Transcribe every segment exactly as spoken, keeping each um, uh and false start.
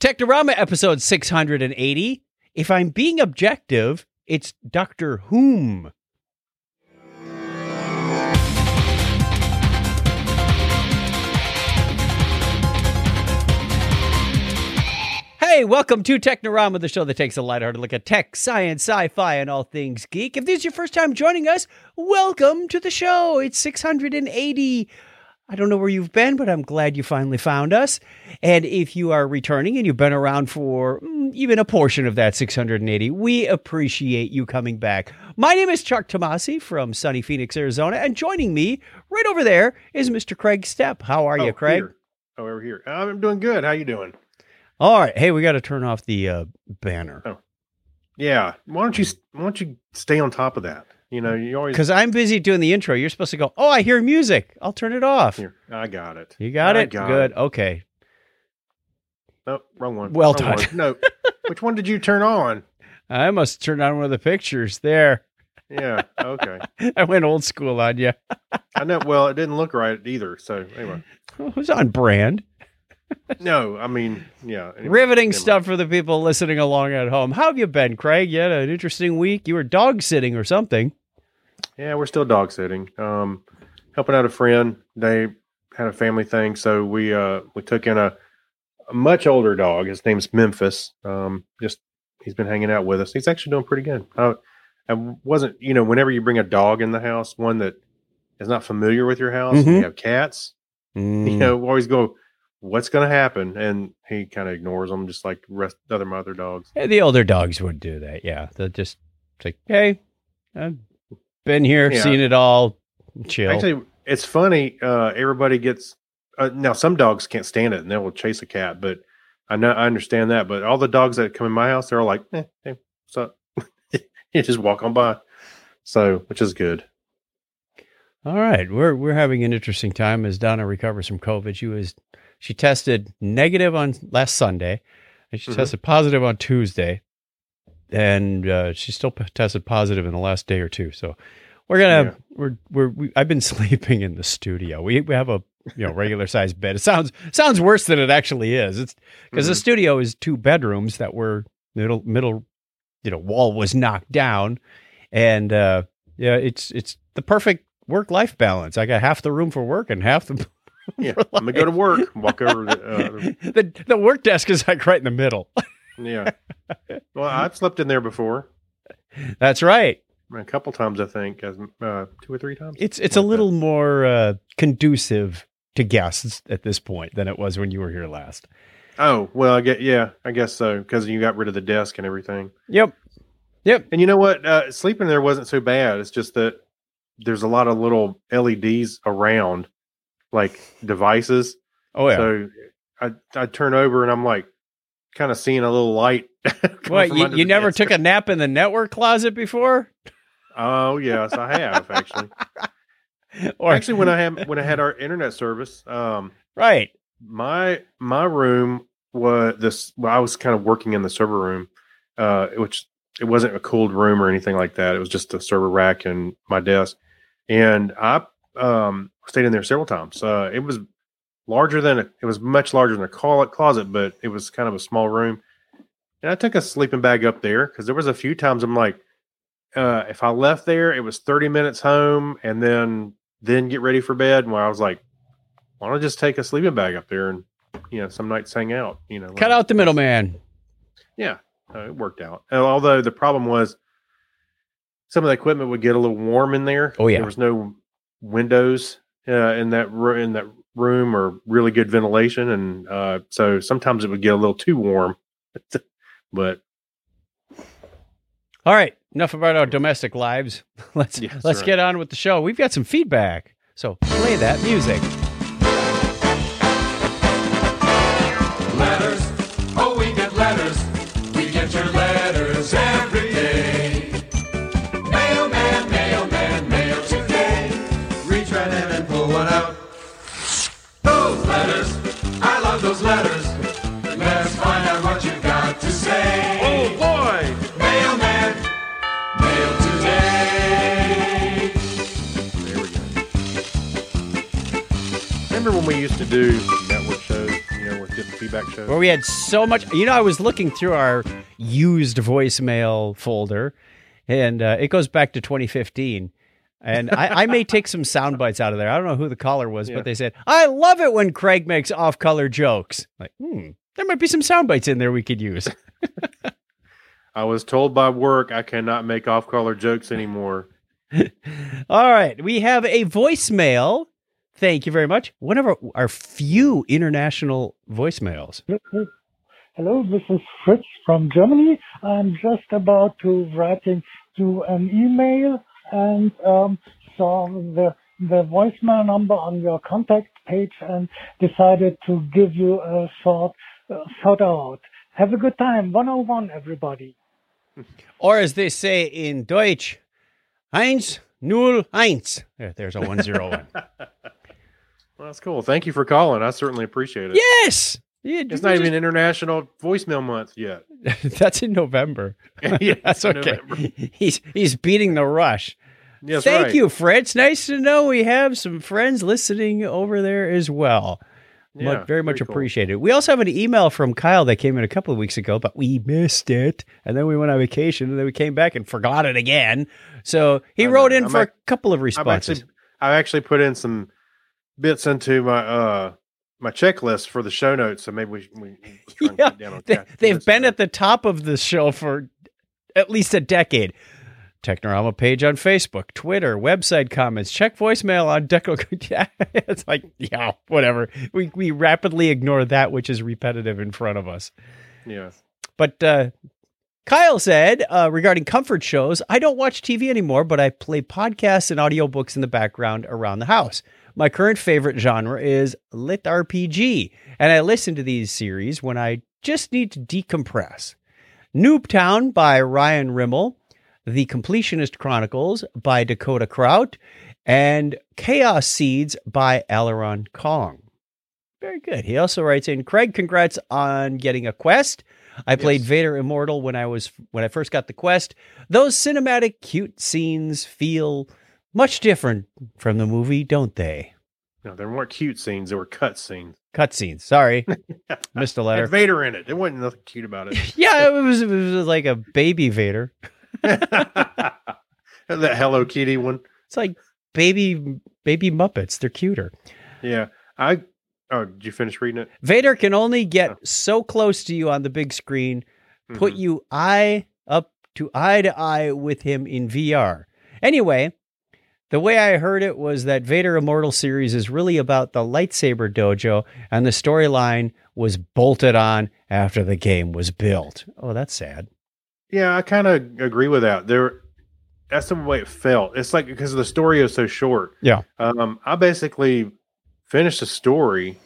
Technorama episode six hundred eighty. If I'm being objective, it's Doctor Whom. Hey, welcome to Technorama, the show that takes a lighthearted look at tech, science, sci-fi, and all things geek. If this is your first time joining us, welcome to the show. It's six hundred eighty. I don't know where you've been, but I'm glad you finally found us. And if you are returning and you've been around for mm, even a portion of that six hundred eighty, we appreciate you coming back. My name is Chuck Tomasi from sunny Phoenix, Arizona, and joining me right over there is Mister Craig Stepp. How are oh, you, Craig? Here. Oh, over here. I'm doing good. How you doing? All right. Hey, we got to turn off the uh, banner. Oh, yeah. Why don't you Why don't you stay on top of that? You know, you always because I'm busy doing the intro. You're supposed to go. Oh, I hear music. I'll turn it off. Here, I got it. You got I it. got Good. It. Okay. No, wrong one. Well wrong done. One. No, which one did you turn on? I must turn on one of the pictures there. Yeah. Okay. I went old school on you. I know. Well, it didn't look right either. So anyway, it was on brand. No, I mean, yeah. Anyway, Riveting stuff for the people listening along at home. How have you been, Craig? You had an interesting week. You were dog sitting or something. Yeah, we're still dog sitting. Um, helping out a friend. They had a family thing, so we uh we took in a, a much older dog. His name's Memphis. Um, just he's been hanging out with us. He's actually doing pretty good. I, I wasn't, you know, whenever you bring a dog in the house, one that is not familiar with your house, Mm-hmm. and you have cats, Mm. you know, we always go, what's going to happen? And he kind of ignores them, just like the rest of other other dogs. Yeah, the older dogs would do that. Yeah, they'll just it's like, hey, I've been here, Yeah. seen it all. Chill. Actually, it's funny. Uh, everybody gets uh, now. Some dogs can't stand it, and they will chase a cat. But I know I understand that. But all the dogs that come in my house, they're all like, eh, "Hey, what's up?" You just walk on by. So, which is good. All right, we're we're having an interesting time as Donna recovers from COVID. She was she tested negative on last Sunday, and she Mhm. tested positive on Tuesday, and uh, she still p- tested positive in the last day or two. So we're gonna Yeah. we're we're we, I've been sleeping in the studio. We we have a you know regular sized bed. It sounds sounds worse than it actually is. It's because the Mhm. studio is two bedrooms that were middle middle you know wall was knocked down, and uh, yeah, it's it's the perfect work life balance. I got half the room for work and half the Yeah, I'm gonna go to work. Walk over. To, uh, the the work desk is like right in the middle. yeah. Well, I've slept in there before. That's right. A couple times, I think, as uh, two or three times. It's it's a Like little more uh, conducive to guests at this point than it was when you were here last. that. Oh well, I get yeah, I guess so because you got rid of the desk and everything. Yep. Yep. And you know what? Uh, sleeping there wasn't so bad. It's just that there's a lot of little L E Ds around, like devices. Oh yeah. So I I turn over and I'm like kind of seeing a little light. coming What from you, under you the never desk. took a nap in the network closet before? Oh yes, I have actually. Or Actually, when I had when I had our internet service, um, right. my my room was this. Well, I was kind of working in the server room, uh, which it wasn't a cooled room or anything like that. It was just a server rack and my desk, and I um, stayed in there several times. Uh, it was larger than a, it was much larger than a clo- closet, but it was kind of a small room. And I took a sleeping bag up there because there was a few times I'm like, uh, if I left there, it was thirty minutes home, and then then get ready for bed. And I was like, why don't I just take a sleeping bag up there and you know some nights hang out? You know, Cut like- out the middleman. Yeah, uh, it worked out. Uh, although the problem was some of the equipment would get a little warm in there. Oh, yeah. There was no windows uh, in that ro- in that room or really good ventilation, and uh, so sometimes it would get a little too warm. But All right, enough about our domestic lives. Let's Yes, let's right. get on with the show. We've got some feedback, so play that music. Letters, oh, we get letters. We get your letters every day. Mailman, mailman, mail today. Reach right in and pull one out. Those letters, I love those letters. Let's find out what you've got to say. oh boy, Mailman, mail today. there we go. Remember when we used to do network shows? You know, with getting feedback playback shows. Where we had so much, you know, I was looking through our used voicemail folder, and uh, it goes back to twenty fifteen. And I, I may take some sound bites out of there. I don't know who the caller was, Yeah. but they said, I love it when Craig makes off-color jokes. Like, hmm, there might be some sound bites in there we could use. I was told by work I cannot make off-color jokes anymore. All right. We have a voicemail. Thank you very much. One of our, our few international voicemails. Hello, this is Fritz from Germany. I'm just about to write you an email and um, saw the the voicemail number on your contact page and decided to give you a short uh, shout out. Have a good time. one oh one, everybody. Or as they say in Deutsch, eins, null, eins. There, there's a one zero one. Well, that's cool. Thank you for calling. I certainly appreciate it. Yes. Yeah, It's not even International Voicemail Month yet. That's in November. Yeah, That's in okay. November. He's he's beating the rush. Yes, Thank right. you, Fritz. Nice to know we have some friends listening over there as well. Yeah, Much, very much pretty cool. appreciated. We also have an email from Kyle that came in a couple of weeks ago, but we missed it. And then we went on vacation, and then we came back and forgot it again. So he I wrote know. in I'm for ac- a couple of I've responses. actually, I actually put in some bits into my uh my checklist for the show notes, so maybe we, we try and Yeah, cut down on they, cat- they've this been stuff. at the top of the show for at least a decade. Technorama page on Facebook, Twitter, website comments, check voicemail on Deco. It's like, yeah, whatever. We we rapidly ignore that which is repetitive in front of us. Yeah. But uh, Kyle said uh, regarding comfort shows, I don't watch T V anymore, but I play podcasts and audiobooks in the background around the house. My current favorite genre is lit R P G, and I listen to these series when I just need to decompress. Noobtown by Ryan Rimmel, The Completionist Chronicles by Dakota Kraut, and Chaos Seeds by Aileron Kong. Very good. He also writes in, Craig, congrats on getting a quest. I played Yes. Vader Immortal when I was when I first got the quest. Those cinematic, cute scenes feel much different from the movie, don't they? No, there weren't cute scenes. There were cut scenes. Cutscenes. Sorry, missed a Had letter. Vader in it. There wasn't nothing cute about it. Yeah, it was, it was like a baby Vader. That Hello Kitty one. It's like baby baby Muppets. They're cuter. Yeah. I oh, did you finish reading it? Vader can only get Oh. so close to you on the big screen, put Mhm. you eye up to eye to eye with him in V R. Anyway, the way I heard it was that Vader Immortal series is really about the lightsaber dojo, and the storyline was bolted on after the game was built. Oh, that's sad. Yeah, I kind of agree with that. There, that's the way it felt. It's like because the story is so short. Yeah. Um, I basically finished the story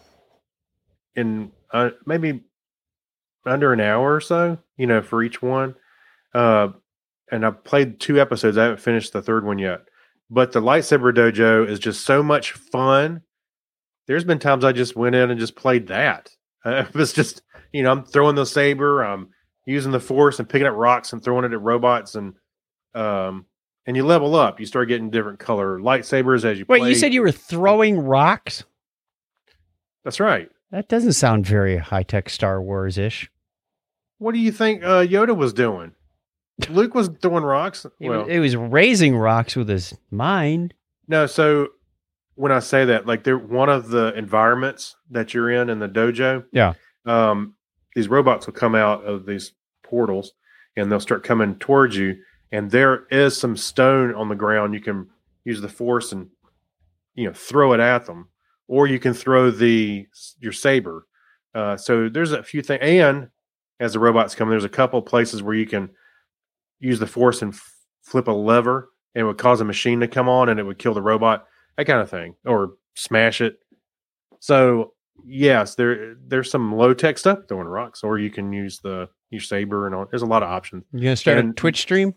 in uh, maybe under an hour or so. You know, for each one. Uh, and I played two episodes. I haven't finished the third one yet. But the lightsaber dojo is just so much fun. There's been times I just went in and just played that. Uh, it was just, you know, I'm throwing the saber, I'm using the force and picking up rocks and throwing it at robots, and um, and you level up. You start getting different color lightsabers as you Wait, play. you said you were throwing rocks? That's right. That doesn't sound very high-tech Star Wars-ish. What do you think uh, Yoda was doing? Luke was throwing rocks. It, Well, was, it was raising rocks with his mind. no. So when I say that, like, they're one of the environments that you're in in the dojo. Yeah. Um, these robots will come out of these portals, and they'll start coming towards you. And there is some stone on the ground. You can use the force and, you know, throw it at them, or you can throw the your saber. Uh, so there's a few things. And as the robots come, there's a couple places where you can use the force and f- flip a lever, and it would cause a machine to come on, and it would kill the robot. That kind of thing, or smash it. So yes, there there's some low tech stuff throwing rocks, or you can use the your saber and all. There's a lot of options. You gonna start a And- Twitch stream?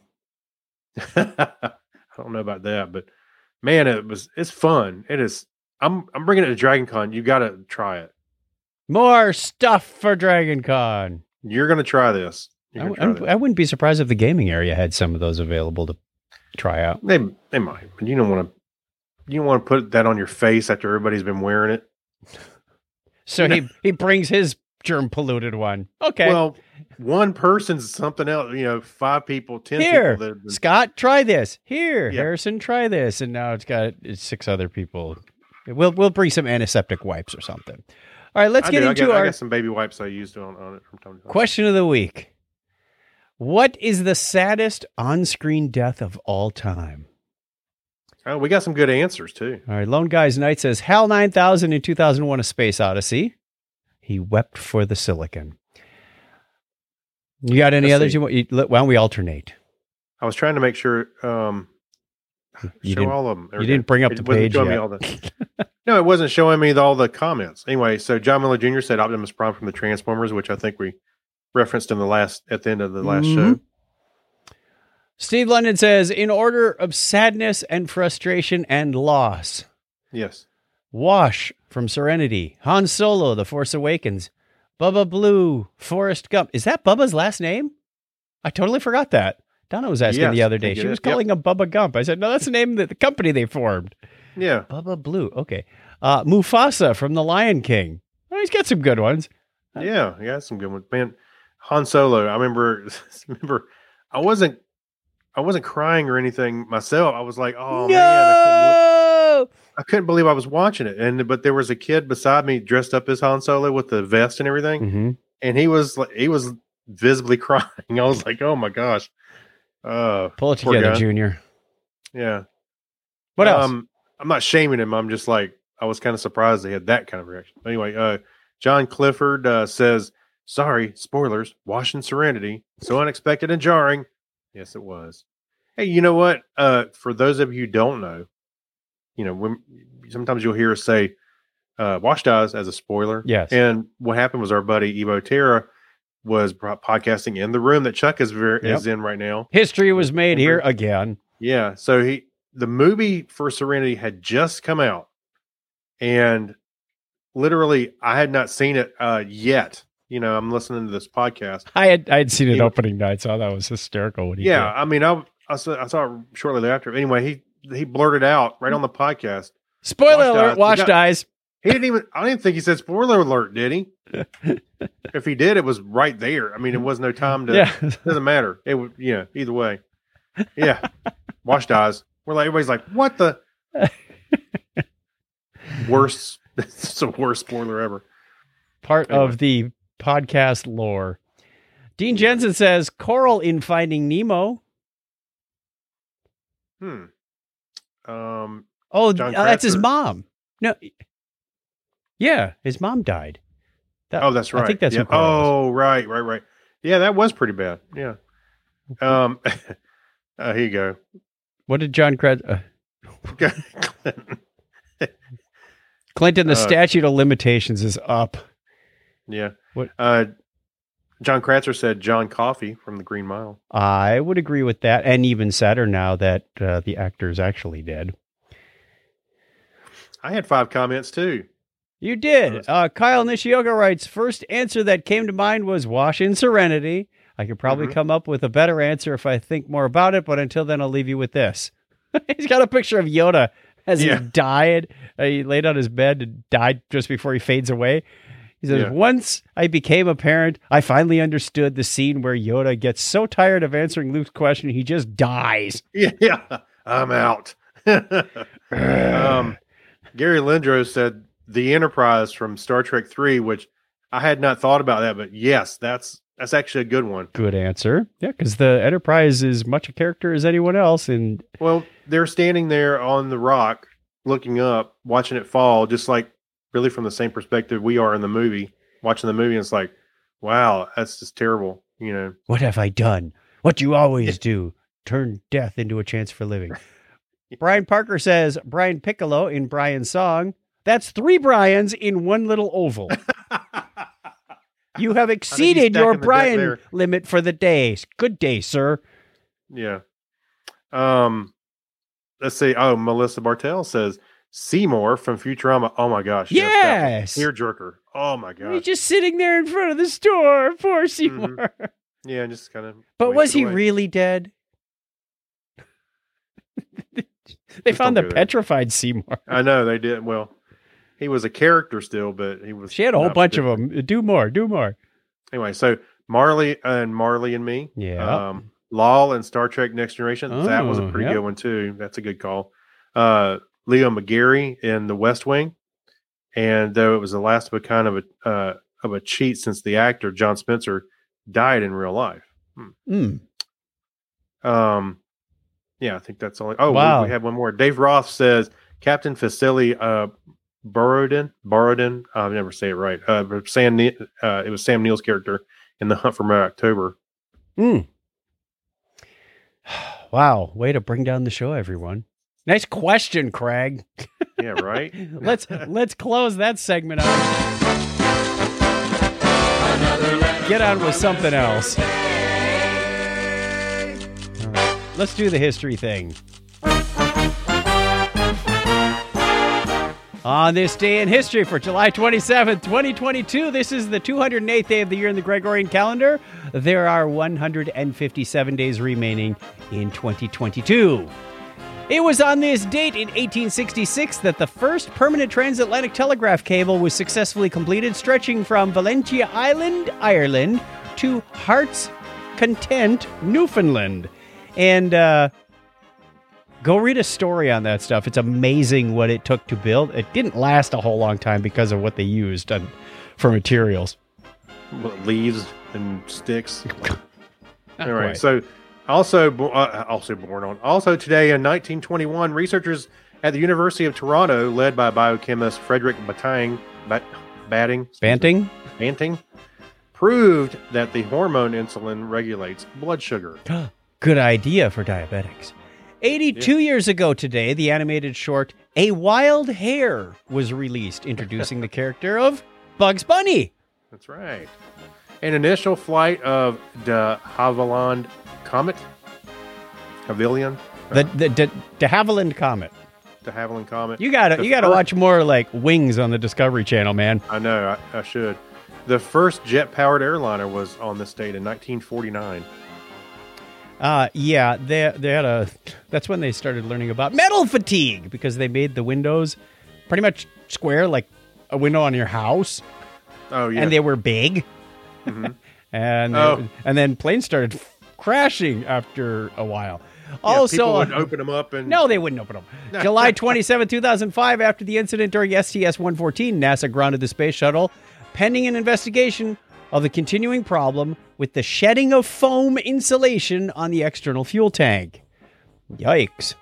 I don't know about that, but man, it was it's fun. It is. I'm I'm bringing it to Dragon Con. You got to try it. More stuff for Dragon Con. You're going to try this. You're I, gonna try I- this. I wouldn't be surprised if the gaming area had some of those available to try out. They they might, but you don't want to. You don't want to put that on your face after everybody's been wearing it. So he, he brings his germ polluted one. Okay. Well, one person's something else. You know, five people, ten Here, people. That have been, Scott, try this. Here, Yeah. Harrison, try this. And now it's got it's six other people. We'll we'll bring some antiseptic wipes or something. All right, let's I get do. I into got, I our got some baby wipes I used on, on it from time to time. question of the week. What is the saddest on-screen death of all time? Oh, we got some good answers too. All right, Lone Guys Night says HAL nine thousand in two thousand one: A Space Odyssey. He wept for the silicon. You got any Let's others see. you want? You, why don't we alternate? I was trying to make sure. Um, You show didn't- all of them. There You we go. didn't bring up It the wasn't page showing me yet. all the- No, it wasn't showing me the, all the comments. Anyway, so John Miller Junior said Optimus Prime from the Transformers, which I think we referenced in the last at the end of the last Mhm. show. Steve London says, in order of sadness and frustration and loss, Yes. Wash from Serenity, Han Solo, The Force Awakens, Bubba Blue, Forrest Gump. Is that Bubba's last name? I totally forgot that. Donna was asking Yes, the other I day. think it She was is. Yep. calling him Bubba Gump. I said, no, that's the name of the company they formed. Yeah. Bubba Blue. Okay. Uh, Mufasa from The Lion King. Oh, he's got some good ones. Yeah. Yeah. Some good ones. Man, Han Solo. I remember. remember. I wasn't. I wasn't crying or anything myself. I was like, oh man, I couldn't, no! believe, I couldn't believe I was watching it. And but there was a kid beside me dressed up as Han Solo with the vest and everything, Mm-hmm. and he was like, he was visibly crying. I was like, oh my gosh. Uh, Pull it poor together, guy. Junior. Yeah. What else? Um, I'm not shaming him. I'm just like, I was kind of surprised they had that kind of reaction. Anyway, uh, John Clifford uh, says, sorry, spoilers, Wash and Serenity. So unexpected and jarring. Yes, it was. Hey, you know what? Uh, for those of you who don't know, you know, when sometimes you'll hear us say, uh, Wash dies as a spoiler. Yes. And what happened was our buddy Evo Terra was bro- podcasting in the room that Chuck is very, Yep. is in right now. History was made here again. Yeah. So he, the movie for Serenity had just come out, and literally I had not seen it uh, yet. You know, I'm listening to this podcast. I had I had seen it Yeah. opening night, so that was hysterical when he Yeah. did. I mean, I, I, saw, I saw it shortly thereafter. Anyway, he, he blurted out right on the podcast. Spoiler Wash alert, dies. Wash We got- dies. He didn't even, I didn't think he said spoiler alert, did he? If he did, it was right there. I mean, it was no time to, Yeah. doesn't matter. It would, yeah, either way. Yeah. Wash dies. We're like, everybody's like, what the worst, it's the worst spoiler ever. Part Anyway. of the podcast lore. Dean Jensen says Coral in Finding Nemo. Hmm. Um, Oh, John uh, that's his Kratzer. mom. No. Yeah, his mom died. That- oh, that's right. I think that's yeah. who Coral was. Oh, right, right, right. Yeah, that was pretty bad. Yeah. Um, uh, here you go. What did John Kratz... Uh, Clinton, the Uh, statute of limitations is up. yeah. What- Uh, John Kratzer said John Coffey from the Green Mile. I would agree with that, and even sadder now that uh, the actor is actually dead. I had five comments too. You did. Uh, Kyle Nishioka writes, first answer that came to mind was Wash in Serenity. I could probably Mhm. come up with a better answer if I think more about it, but until then, I'll leave you with this. He's got a picture of Yoda as Yeah. he died. Uh, he laid on his bed and died just before he fades away. He says, Yeah. once I became a parent, I finally understood the scene where Yoda gets so tired of answering Luke's question, he just dies. Yeah, yeah. I'm out. um, Gary Lindros said the Enterprise from Star Trek three, which I had not thought about that, but yes, that's that's actually a good one. Good answer. Yeah, because the Enterprise is much a character as anyone else. And Well, they're standing there on the rock, looking up, watching it fall, just like really from the same perspective we are in the movie, watching the movie. And it's like, wow, that's just terrible. You know, what have I done? What you always do. Turn death into a chance for living. Brian Parker says, Brian Piccolo in Brian's song. That's three Brians in one little oval. You have exceeded your stacking the deck Brian there. limit for the day. Good day, sir. yeah. Um, let's see. Oh, Melissa Bartell says Seymour from Futurama. Oh my gosh, Yes. tear jerker. Oh my He's gosh, just sitting there in front of the store. Poor Seymour. yeah, just kind of. But was he really dead? They Just found don't the go there. petrified Seymour. I know they did. Well, he was a character still, but he was. She had a whole not bunch of particularly- them. Do more, do more. Anyway, so Marley and Marley and Me. Yeah. Um, Lal and Star Trek Next Generation. that was a Oh, pretty yep. good one too. That's a good call. Uh, Leo McGarry in The West Wing. And though it was the last of a kind of a uh, of a cheat, since the actor John Spencer died in real life. Mm. Um, yeah, I think that's all. Oh, we- Wow. we, have one more. Dave Roth says Captain Vasily uh, Borodin. Borodin. I'll never say it right. Uh, but Sam. Ne- Uh, it was Sam Neill's character in The Hunt for Red October. Mm. Wow, way to bring down the show, everyone. Nice question, Craig. Yeah, right. Let's let's close that segment out. Get on with something else. All right, let's do the history thing. On this day in history for July twenty-seventh, twenty twenty-two, this is the two hundred eighth day of the year in the Gregorian calendar. There are one hundred fifty-seven days remaining in twenty twenty-two. It was on this date in eighteen sixty-six that the first permanent transatlantic telegraph cable was successfully completed, stretching from Valentia Island, Ireland, to Heart's Content, Newfoundland. And uh, go read a story on that stuff. It's amazing what it took to build. It didn't last a whole long time because of what they used on, for materials. What, leaves and sticks. Not All right. quite. So, also, bo- uh, also born on. Also today in nineteen twenty-one, researchers at the University of Toronto, led by biochemist Frederick Batang, Bat, Batting, Banting? Banting, proved that the hormone insulin regulates blood sugar. Good idea for diabetics. eighty-two years ago today, the animated short A Wild Hare was released, introducing the character of Bugs Bunny. That's right. An initial flight of de Havilland Comet, Havilion, The the de, de Havilland Comet. de Havilland Comet. You gotta The you gotta first- watch more like Wings on the Discovery Channel, man. I know, I, I should. The first jet-powered airliner was on this date in nineteen forty-nine. Uh yeah, they they had a that's when they started learning about metal fatigue because they made the windows pretty much square like a window on your house, Oh yeah, and they were big. Mhm. and Oh. and then planes started crashing after a while. Yeah, also, people would open them up and no, they wouldn't open them. July twenty-seventh, two thousand five, after the incident during S T S one fourteen, NASA grounded the space shuttle, pending an investigation of the continuing problem with the shedding of foam insulation on the external fuel tank. Yikes.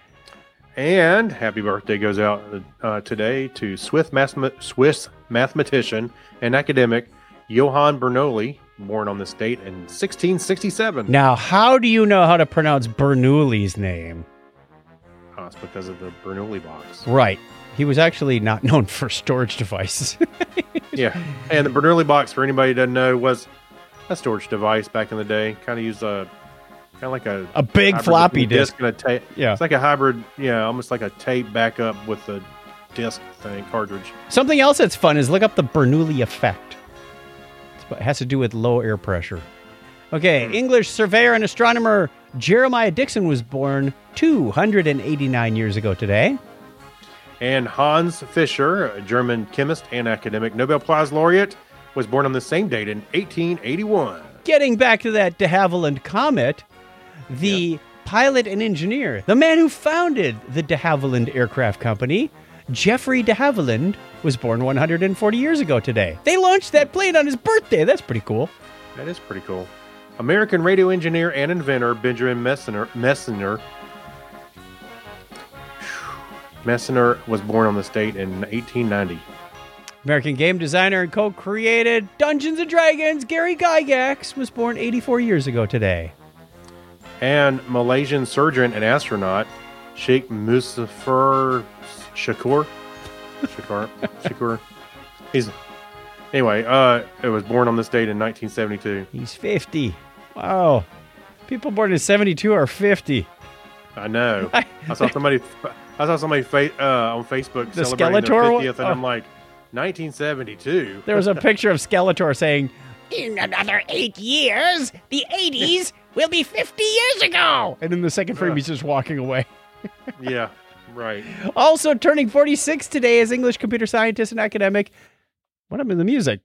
And happy birthday goes out uh, today to Swiss, mathema- Swiss mathematician and academic Johann Bernoulli, born on this date in sixteen sixty-seven. Now, how do you know how to pronounce Bernoulli's name? Oh, it's because of the Bernoulli box. Right. He was actually not known for storage devices. Yeah, and the Bernoulli box, for anybody who doesn't know, was a storage device back in the day. Kind of used a kind of like a A big hybrid floppy between a disk. and a tape. Yeah. It's like a hybrid, yeah, almost like a tape backup with the disc thing cartridge. Something else that's fun is look up the Bernoulli effect. It's- It has to do with low air pressure. Okay, English surveyor and astronomer Jeremiah Dixon was born two hundred eighty-nine years ago today. And Hans Fischer, a German chemist and academic Nobel Prize laureate, was born on the same date in eighteen eighty-one. Getting back to that de Havilland Comet, the pilot and engineer, the man who founded the de Havilland Aircraft Company, Jeffrey de Havilland, was born one hundred forty years ago today. They launched that plane on his birthday. That's pretty cool. That is pretty cool. American radio engineer and inventor Benjamin Messner, Messner, Messner was born on this date in eighteen ninety. American game designer and co-created Dungeons and Dragons, Gary Gygax, was born eighty-four years ago today. And Malaysian surgeon and astronaut Sheikh Muzaffar Shakur. Shakur. Shakur. He's anyway. Uh, it was born on this date in nineteen seventy-two. He's fifty. Wow. People born in seventy-two are fifty. I know. I saw somebody. I saw somebody fa- uh, on Facebook The celebrating Skeletor their one? fiftieth, and Oh. I'm like, nineteen seventy-two. There was a picture of Skeletor saying, "In another eight years, the eighties will be fifty years ago." And in the second frame, he's just walking away. Yeah, Right. Also turning forty-six today is English computer scientist and academic. What happened to the music?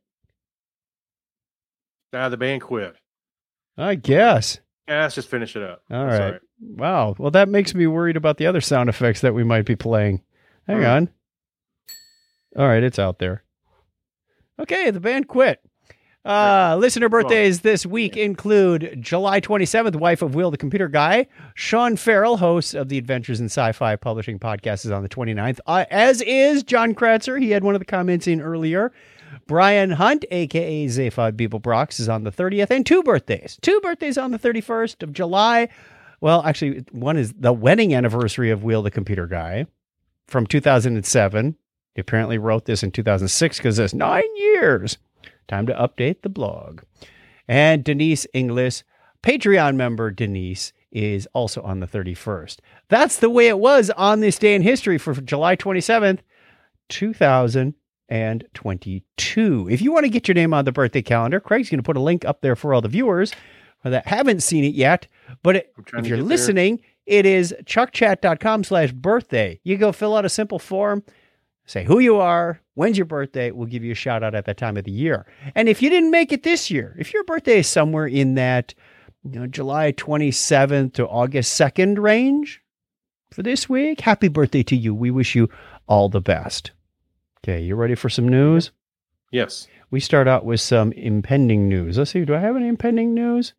Ah, the band quit. I guess. Yeah, let's just finish it up. All That's right. Wow. Well, that makes me worried about the other sound effects that we might be playing. Hang Hmm. on. All right, it's out there. Okay, the band quit. Uh, listener birthdays this week include July twenty-seventh, wife of Will the Computer Guy. Sean Farrell, host of the Adventures in Sci-Fi Publishing podcast, is on the twenty-ninth, uh, as is John Kratzer. He had one of the comments in earlier. Brian Hunt, a k a. Zaphod Beeblebrox, is on the thirtieth, and two birthdays. Two birthdays on the thirty-first of July. Well, actually, one is the wedding anniversary of Will the Computer Guy from two thousand seven. He apparently wrote this in two thousand six because it's nine years. Time to update the blog. And Denise Inglis, Patreon member Denise, is also on the thirty-first. That's the way it was on this day in history for July twenty-seventh, two thousand twenty-two. If you want to get your name on the birthday calendar, Craig's going to put a link up there for all the viewers that haven't seen it yet. But it, if you're listening, there. It is chuckchat.com slash birthday. You go fill out a simple form. Say who you are, when's your birthday, we'll give you a shout out at that time of the year. And if you didn't make it this year, if your birthday is somewhere in that you know, July twenty-seventh to August second range for this week, happy birthday to you. We wish you all the best. Okay, you ready for some news? Yes. We start out with some impending news. Let's see, do I have any impending news?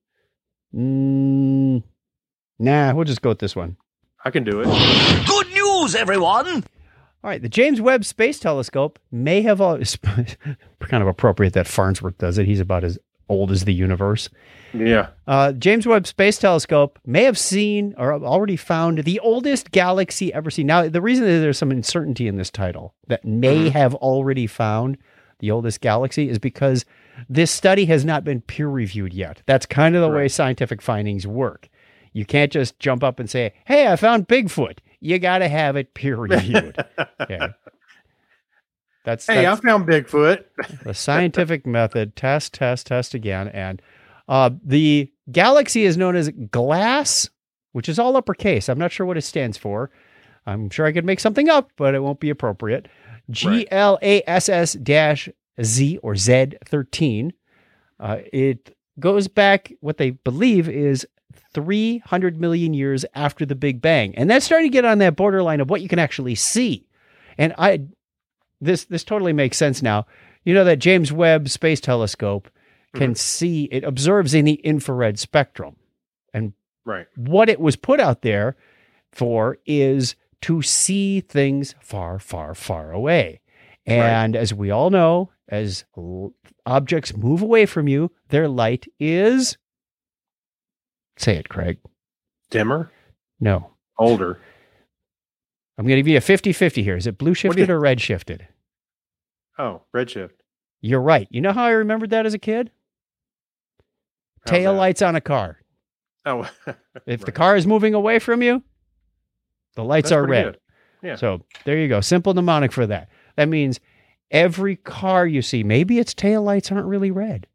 Mm, nah, we'll just go with this one. I can do it. Good news, everyone! All right, the James Webb Space Telescope may have always, kind of appropriate that Farnsworth does it. He's about as old as the universe. Yeah. Uh, James Webb Space Telescope may have seen or already found the oldest galaxy ever seen. Now, the reason that there's some uncertainty in this title, that may have already found the oldest galaxy, is because this study has not been peer-reviewed yet. That's kind of the Right. way scientific findings work. You can't just jump up and say, hey, I found Bigfoot. You got to have it peer-reviewed. Okay. That's, Hey, that's I found Bigfoot. the scientific method. Test, test, test again. And uh, the galaxy is known as GLASS, which is all uppercase. I'm not sure what it stands for. I'm sure I could make something up, but it won't be appropriate. G L A S S dash Z or Z thirteen. Uh, it goes back, what they believe is three hundred million years after the Big Bang. And that's starting to get on that borderline of what you can actually see. And I, this, this totally makes sense now. You know that James Webb Space Telescope can Mhm. see, it observes in the infrared spectrum. And Right. what it was put out there for is to see things far, far, far away. And as we all know, as l- objects move away from you, their light is, say it, Craig. Dimmer? No. Older. I'm going to give you a fifty-fifty here. Is it blue do you- shifted or red shifted? Oh, redshift. You're right. You know how I remembered that as a kid? How's Tail that? lights on a car. Oh. If the Right. car is moving away from you, the lights That's are pretty red. good. Yeah. So there you go. Simple mnemonic for that. That means every car you see, maybe its tail lights aren't really red.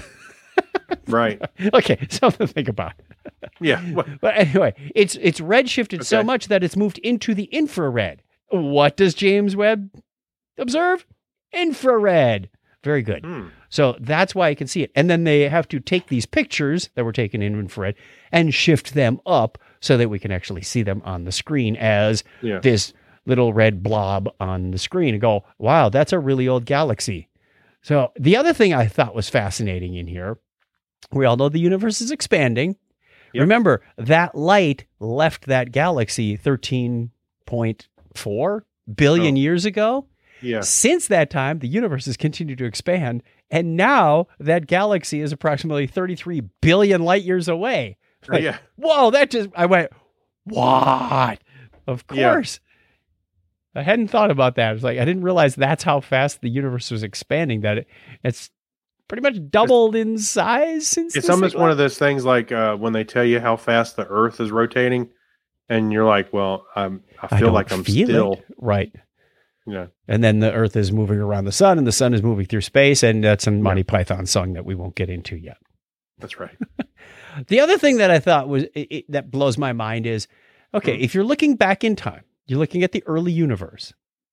Right. Okay, something to think about. Yeah. Well, But anyway, it's it's red shifted so Okay. much that it's moved into the infrared. What does James Webb observe? Infrared. Very good. hmm. So that's why I can see it. And then they have to take these pictures that were taken in infrared and shift them up so that we can actually see them on the screen as Yeah. this little red blob on the screen and go, wow, that's a really old galaxy. So the other thing I thought was fascinating in here, we all know the universe is expanding. Yep. Remember, that light left that galaxy thirteen point four billion Oh. years ago. Yeah. Since that time, the universe has continued to expand, and now that galaxy is approximately thirty-three billion light years away. Like, yeah. whoa, that just, I went, what? Of Yeah. course. I hadn't thought about that. It's like, I didn't realize that's how fast the universe was expanding, that it, it's pretty much doubled in size since It's the almost Big one Bang. of those things like uh, when they tell you how fast the Earth is rotating, and you're like, "Well, I'm, I I feel don't like I'm feel still." it. Right. Yeah. And then the Earth is moving around the sun, and the sun is moving through space, and that's a Monty Python song that we won't get into yet. That's right. The other thing that I thought was it, it- that blows my mind is, okay, Hmm. if you're looking back in time, You're looking at the early universe.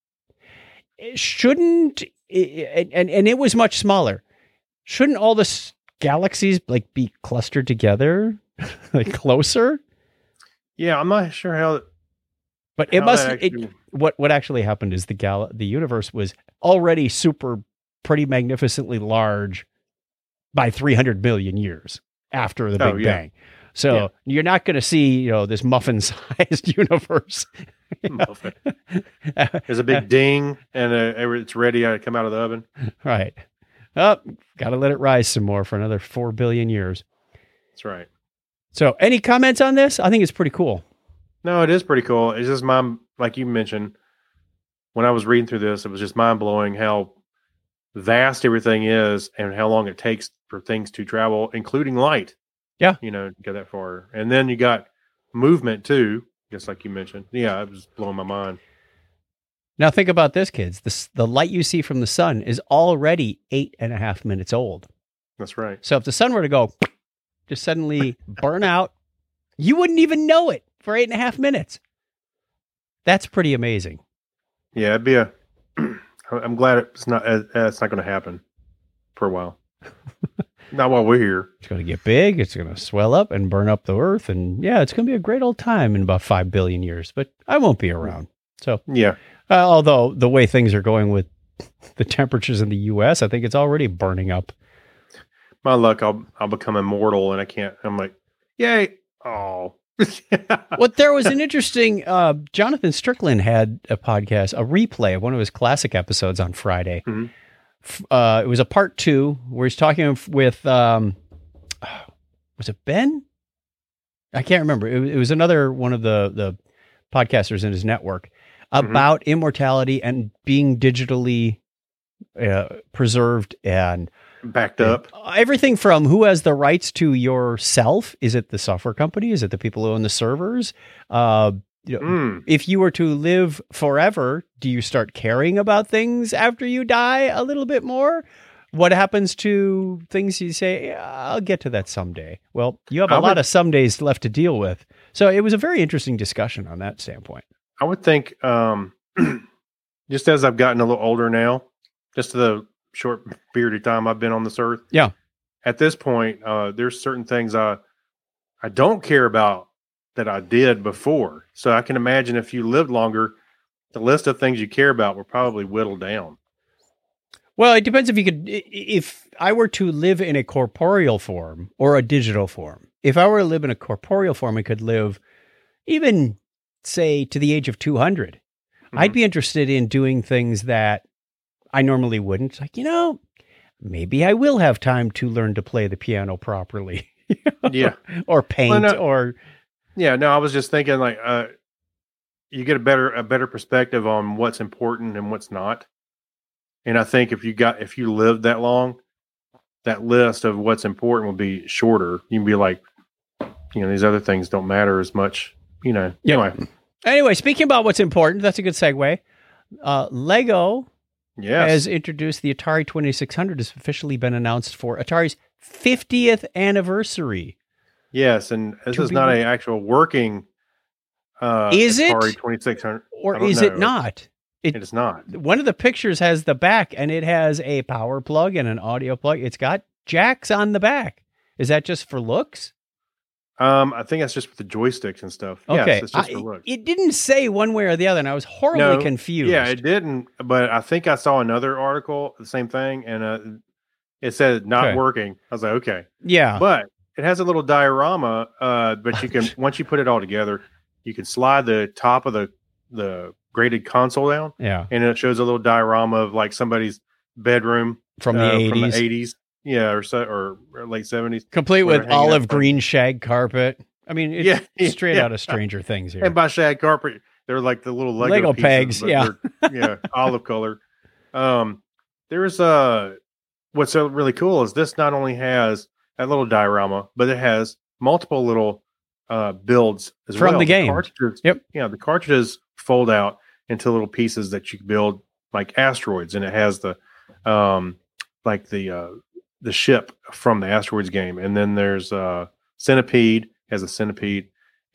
It shouldn't, and, and, and it was much smaller. Shouldn't all the s- galaxies like be clustered together, like closer? Yeah, I'm not sure how. But it how must. that It, actually- what what actually happened is the gal the universe was already super, pretty magnificently large by three hundred million years after the Oh, Big yeah. Bang. So Yeah. you're not going to see, you know, this muffin-sized universe. Muffin. There's a big ding, and uh, it's ready to come out of the oven. Right. Oh, got to let it rise some more for another four billion years. That's right. So any comments on this? I think it's pretty cool. No, it is pretty cool. It's just mind, like you mentioned, when I was reading through this, it was just mind blowing how vast everything is and how long it takes for things to travel, including light. Yeah. You know, to go that far. And then you got movement too, just like you mentioned. Yeah, it was blowing my mind. Now think about this, kids. This, the light you see from the sun is already eight and a half minutes old. That's right. So if the sun were to go, just suddenly burn out, you wouldn't even know it for eight and a half minutes. That's pretty amazing. Yeah, it'd be a. I'm glad it's not. Uh, it's not going to happen for a while. Not while we're here. It's going to get big. It's going to swell up and burn up the earth. And yeah, it's going to be a great old time in about five billion years, but I won't be around. So, Yeah. uh, although the way things are going with the temperatures in the U S, I think it's already burning up. My luck, I'll I'll become immortal, and I can't. I'm like, yay! Oh. Well, there was an interesting, uh, Jonathan Strickland had a podcast, a replay of one of his classic episodes on Friday. Mhm. F- Uh, it was a part two where he's talking with, um, was it Ben? I can't remember. It, was- it was another one of the, the podcasters in his network about immortality and being digitally uh, preserved and Backed up. everything from who has the rights to yourself. Is it the software company? Is it the people who own the servers? Uh, you know, Mm. if you were to live forever, do you start caring about things after you die a little bit more? What happens to things you say, "Yeah, I'll get to that someday"? Well, you have a I lot would- of somedays left to deal with. So it was a very interesting discussion on that standpoint. I would think, um, just as I've gotten a little older now, just the short period of time I've been on this earth. Yeah. At this point, uh, there's certain things I I don't care about that I did before. So I can imagine if you lived longer, the list of things you care about will probably whittle down. Well, it depends if you could, i- if I were to live in a corporeal form or a digital form. If I were to live in a corporeal form, I could live even, say, to the age of two hundred. I'd Mhm. be interested in doing things that I normally wouldn't. Like, you know, maybe I will have time to learn to play the piano properly. Yeah. Or paint Well, no- or, Yeah, no, I was just thinking like uh you get a better a better perspective on what's important and what's not. And I think if you got if you lived that long, that list of what's important will be shorter. You can be like, you know, these other things don't matter as much, you know. Yeah. Anyway, anyway, speaking about what's important, that's a good segue. Uh, Lego yes. has introduced the Atari twenty-six hundred has officially been announced for Atari's fiftieth anniversary. yes, and this to is be not re- a actual working uh Is it? Atari twenty-six hundred. I Or don't is it know. not? It is not. One of the pictures has the back and it has a power plug and an audio plug. It's got jacks on the back. Is that just for looks? Um, I think that's just with the joysticks and stuff. Okay. Yes, it's just I- for looks. it didn't say one way or the other, and I was horribly No, confused. Yeah, it didn't. But I think I saw another article, the same thing, and uh, it said not Okay. working. I was like, okay, Yeah. but it has a little diorama. Uh, but you can once you put it all together, you can slide the top of the the graded console down, yeah. and it shows a little diorama of like somebody's bedroom From the uh, eighties. from the eighties, yeah, or so or late seventies. Complete where with they're hanging olive out from- green shag carpet. I mean, it's Yeah, straight yeah. out of Stranger Things here. And by shag carpet, they're like the little Lego, Lego pieces, pegs, but yeah. they're, yeah, olive color. Um, there's uh, what's so really cool is this not only has that little diorama, but it has multiple little uh builds as From well. the game. cartridges, Yep. yeah, the cartridges fold out into little pieces that you can build like asteroids, and it has the um, like the uh, the ship from the asteroids game, and then there's uh, Centipede has a centipede.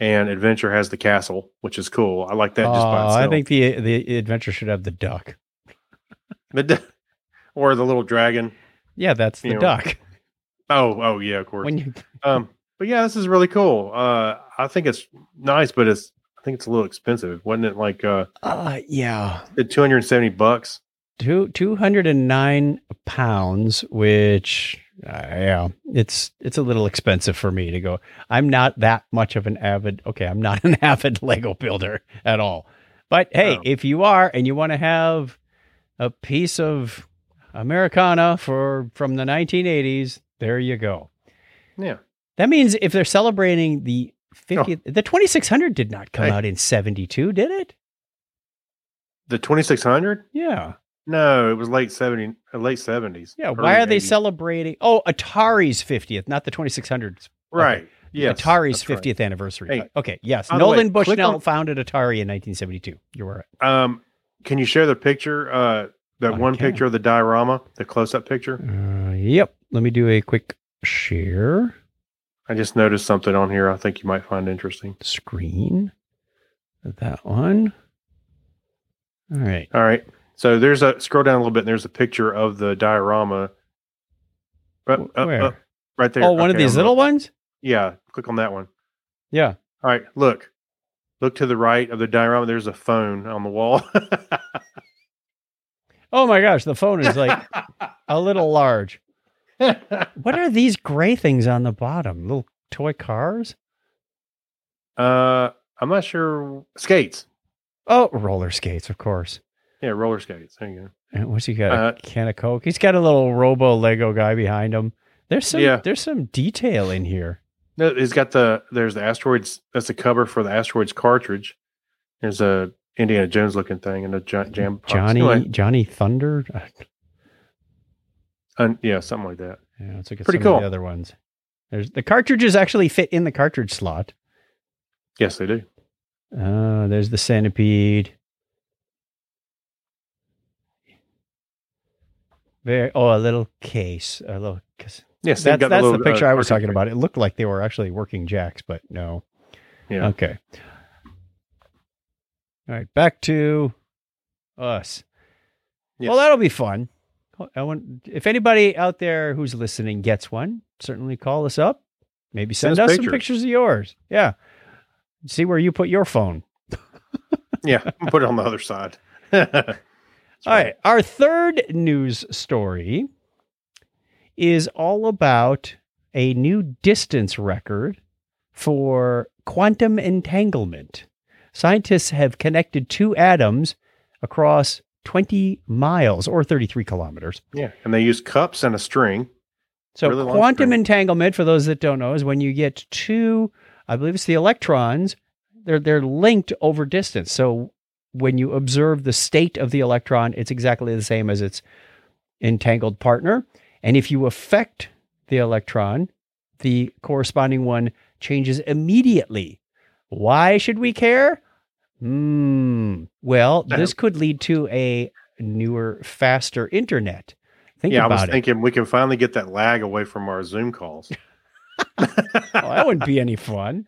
and Adventure has the castle, which is cool. I like that just by Oh, itself. I think the the adventure should have the duck. The d- or the little dragon. Yeah, that's the You know, duck. Oh, oh yeah, of course. When you Um, but yeah, this is really cool. Uh, I think it's nice, but it's I think it's a little expensive. Wasn't it like uh, uh yeah. two hundred and seventy bucks? Two two hundred and nine pounds, which uh, yeah, it's it's a little expensive for me to go. I'm not that much of an avid. Okay, I'm not an avid Lego builder at all. But hey, Oh. if you are and you want to have a piece of Americana for from the nineteen eighties, there you go. Yeah. That means if they're celebrating the fiftieth, the twenty-six hundred did not come Hey. out in seventy-two, did it? The twenty-six hundred? Yeah. No, it was late seventy, uh, late seventies. Yeah, early why are they eighties. celebrating? Oh, Atari's fiftieth, not the twenty-six hundreds. Right. Yes. Atari's that's right. fiftieth anniversary. Hey, Okay, yes. by the way, Nolan click Bushnell on- founded Atari in nineteen seventy-two. You were right. Um, can you share the picture? Uh, that I one can. picture of the diorama, the close-up picture. Uh, yep. Let me do a quick share I just noticed something on here. I think you might find interesting. screen. That one. All right. All right. So there's a scroll down a little bit. And there's a picture of the diorama. Up, up, Where? up, right there. Oh, one of Okay, these I'm little up. ones? Yeah. Click on that one. Yeah. All right. Look. Look to the right of the diorama. There's a phone on the wall. Oh my gosh, the phone is like a little large. What are these gray things on the bottom? Little toy cars? uh, I'm not sure. Skates. Oh, roller skates, of course. Yeah, roller skates. There you go. And what's he got? Uh, A can of Coke. He's got a little Robo Lego guy behind him. There's some. Yeah. There's some detail in here. No, he's got the. There's the asteroids. That's the cover for the asteroids cartridge. There's a Indiana Jones looking thing and a jam. jam box. Johnny Anyway, Johnny Thunder. Uh, un- yeah, something like that. Yeah, let's look at Pretty some of cool. the other ones. There's the cartridges actually fit in the cartridge slot. Yes, they do. Uh, there's the centipede. Very oh, a little case, a little. Cause Yes, they've that's got that's the, the, little, picture uh, I was talking cartridge. about. It looked like they were actually working jacks, but no. Yeah. Okay. All right, back to us. Yes. Well, that'll be fun. I want if anybody out there who's listening gets one, certainly call us up. Maybe send, Send us us some pictures. pictures of yours. Yeah. See where you put your phone. Yeah, put it on the other side. All right. Our third news story is all about a new distance record for quantum entanglement. Scientists have connected two atoms across twenty miles or thirty-three kilometers. Yeah, and they use cups and a string. So Really long quantum string. entanglement, for those that don't know, is when you get two, I believe it's the electrons, they're they're linked over distance. So when you observe the state of the electron, it's exactly the same as its entangled partner. And if you affect the electron, the corresponding one changes immediately. Why should we care? Hmm. Well, this could lead to a newer, faster internet. Think yeah, I about was it. thinking we can finally get that lag away from our Zoom calls. Oh, that wouldn't be any fun.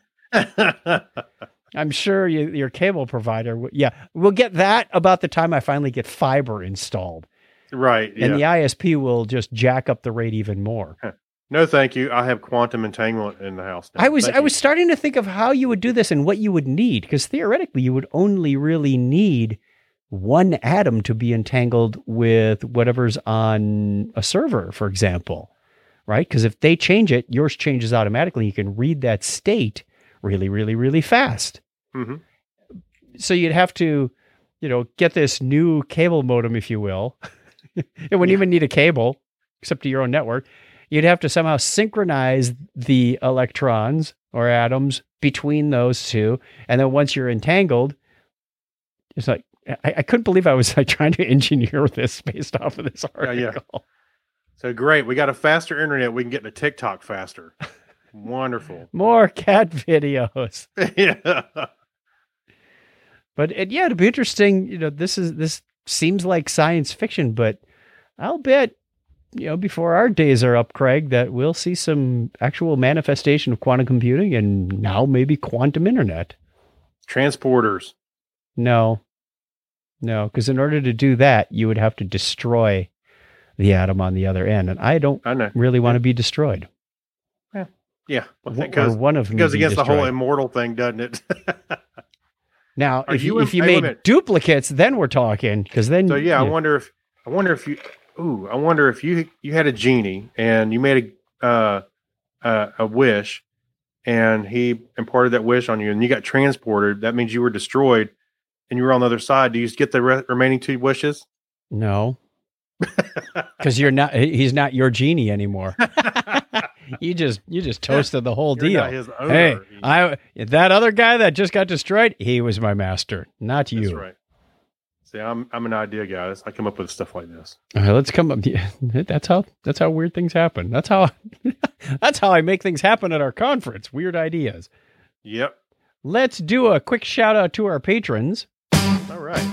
I'm sure you, your cable provider, w- yeah, we'll get that about the time I finally get fiber installed. Right. Yeah. And the I S P will just jack up the rate even more. No, thank you. I have quantum entanglement in the house now. I was Thank I you. was starting to think of how you would do this and what you would need, because theoretically you would only really need one atom to be entangled with whatever's on a server, for example, right? Because if they change it, yours changes automatically. You can read that state really, really, really fast. Mhm. So you'd have to, you know, get this new cable modem, if you will. It wouldn't even need a cable, except to your own network. You'd have to somehow synchronize the electrons or atoms between those two. And then once you're entangled, it's like, I, I couldn't believe I was like trying to engineer this based off of this Yeah, yeah. article. So great. We got a faster internet. We can get to TikTok faster. Wonderful. More cat videos. Yeah. But it, yeah, it'd be interesting. You know, this is this seems like science fiction, but I'll bet you know, before our days are up, Craig, that we'll see some actual manifestation of quantum computing and now maybe quantum internet. Transporters. No, no, because in order to do that, you would have to destroy the atom on the other end. And I don't I know. really want to be destroyed. Yeah. Well, Or it goes, one of it them goes be against the whole destroyed. immortal thing, doesn't it? Now, Are if you you, in- if you hey, wait a made minute. duplicates, then we're talking. Because then, So yeah, I you- wonder if I wonder if you ooh, I wonder if you you had a genie and you made a uh, uh, a wish and he imparted that wish on you and you got transported. That means you were destroyed and you were on the other side. Do you get the re- remaining two wishes? no, because you're not. He's not your genie anymore. you just you just toasted the whole You're deal. not his owner. Hey, I that other guy that just got destroyed, he was my master, not you. That's right. See, I'm I'm an idea guy. That's- I come up with stuff like this. All right, let's come up. yeah, That's how that's how weird things happen. That's how that's how I make things happen at our conference. Weird ideas. Yep. Let's do a quick shout out to our patrons. All right.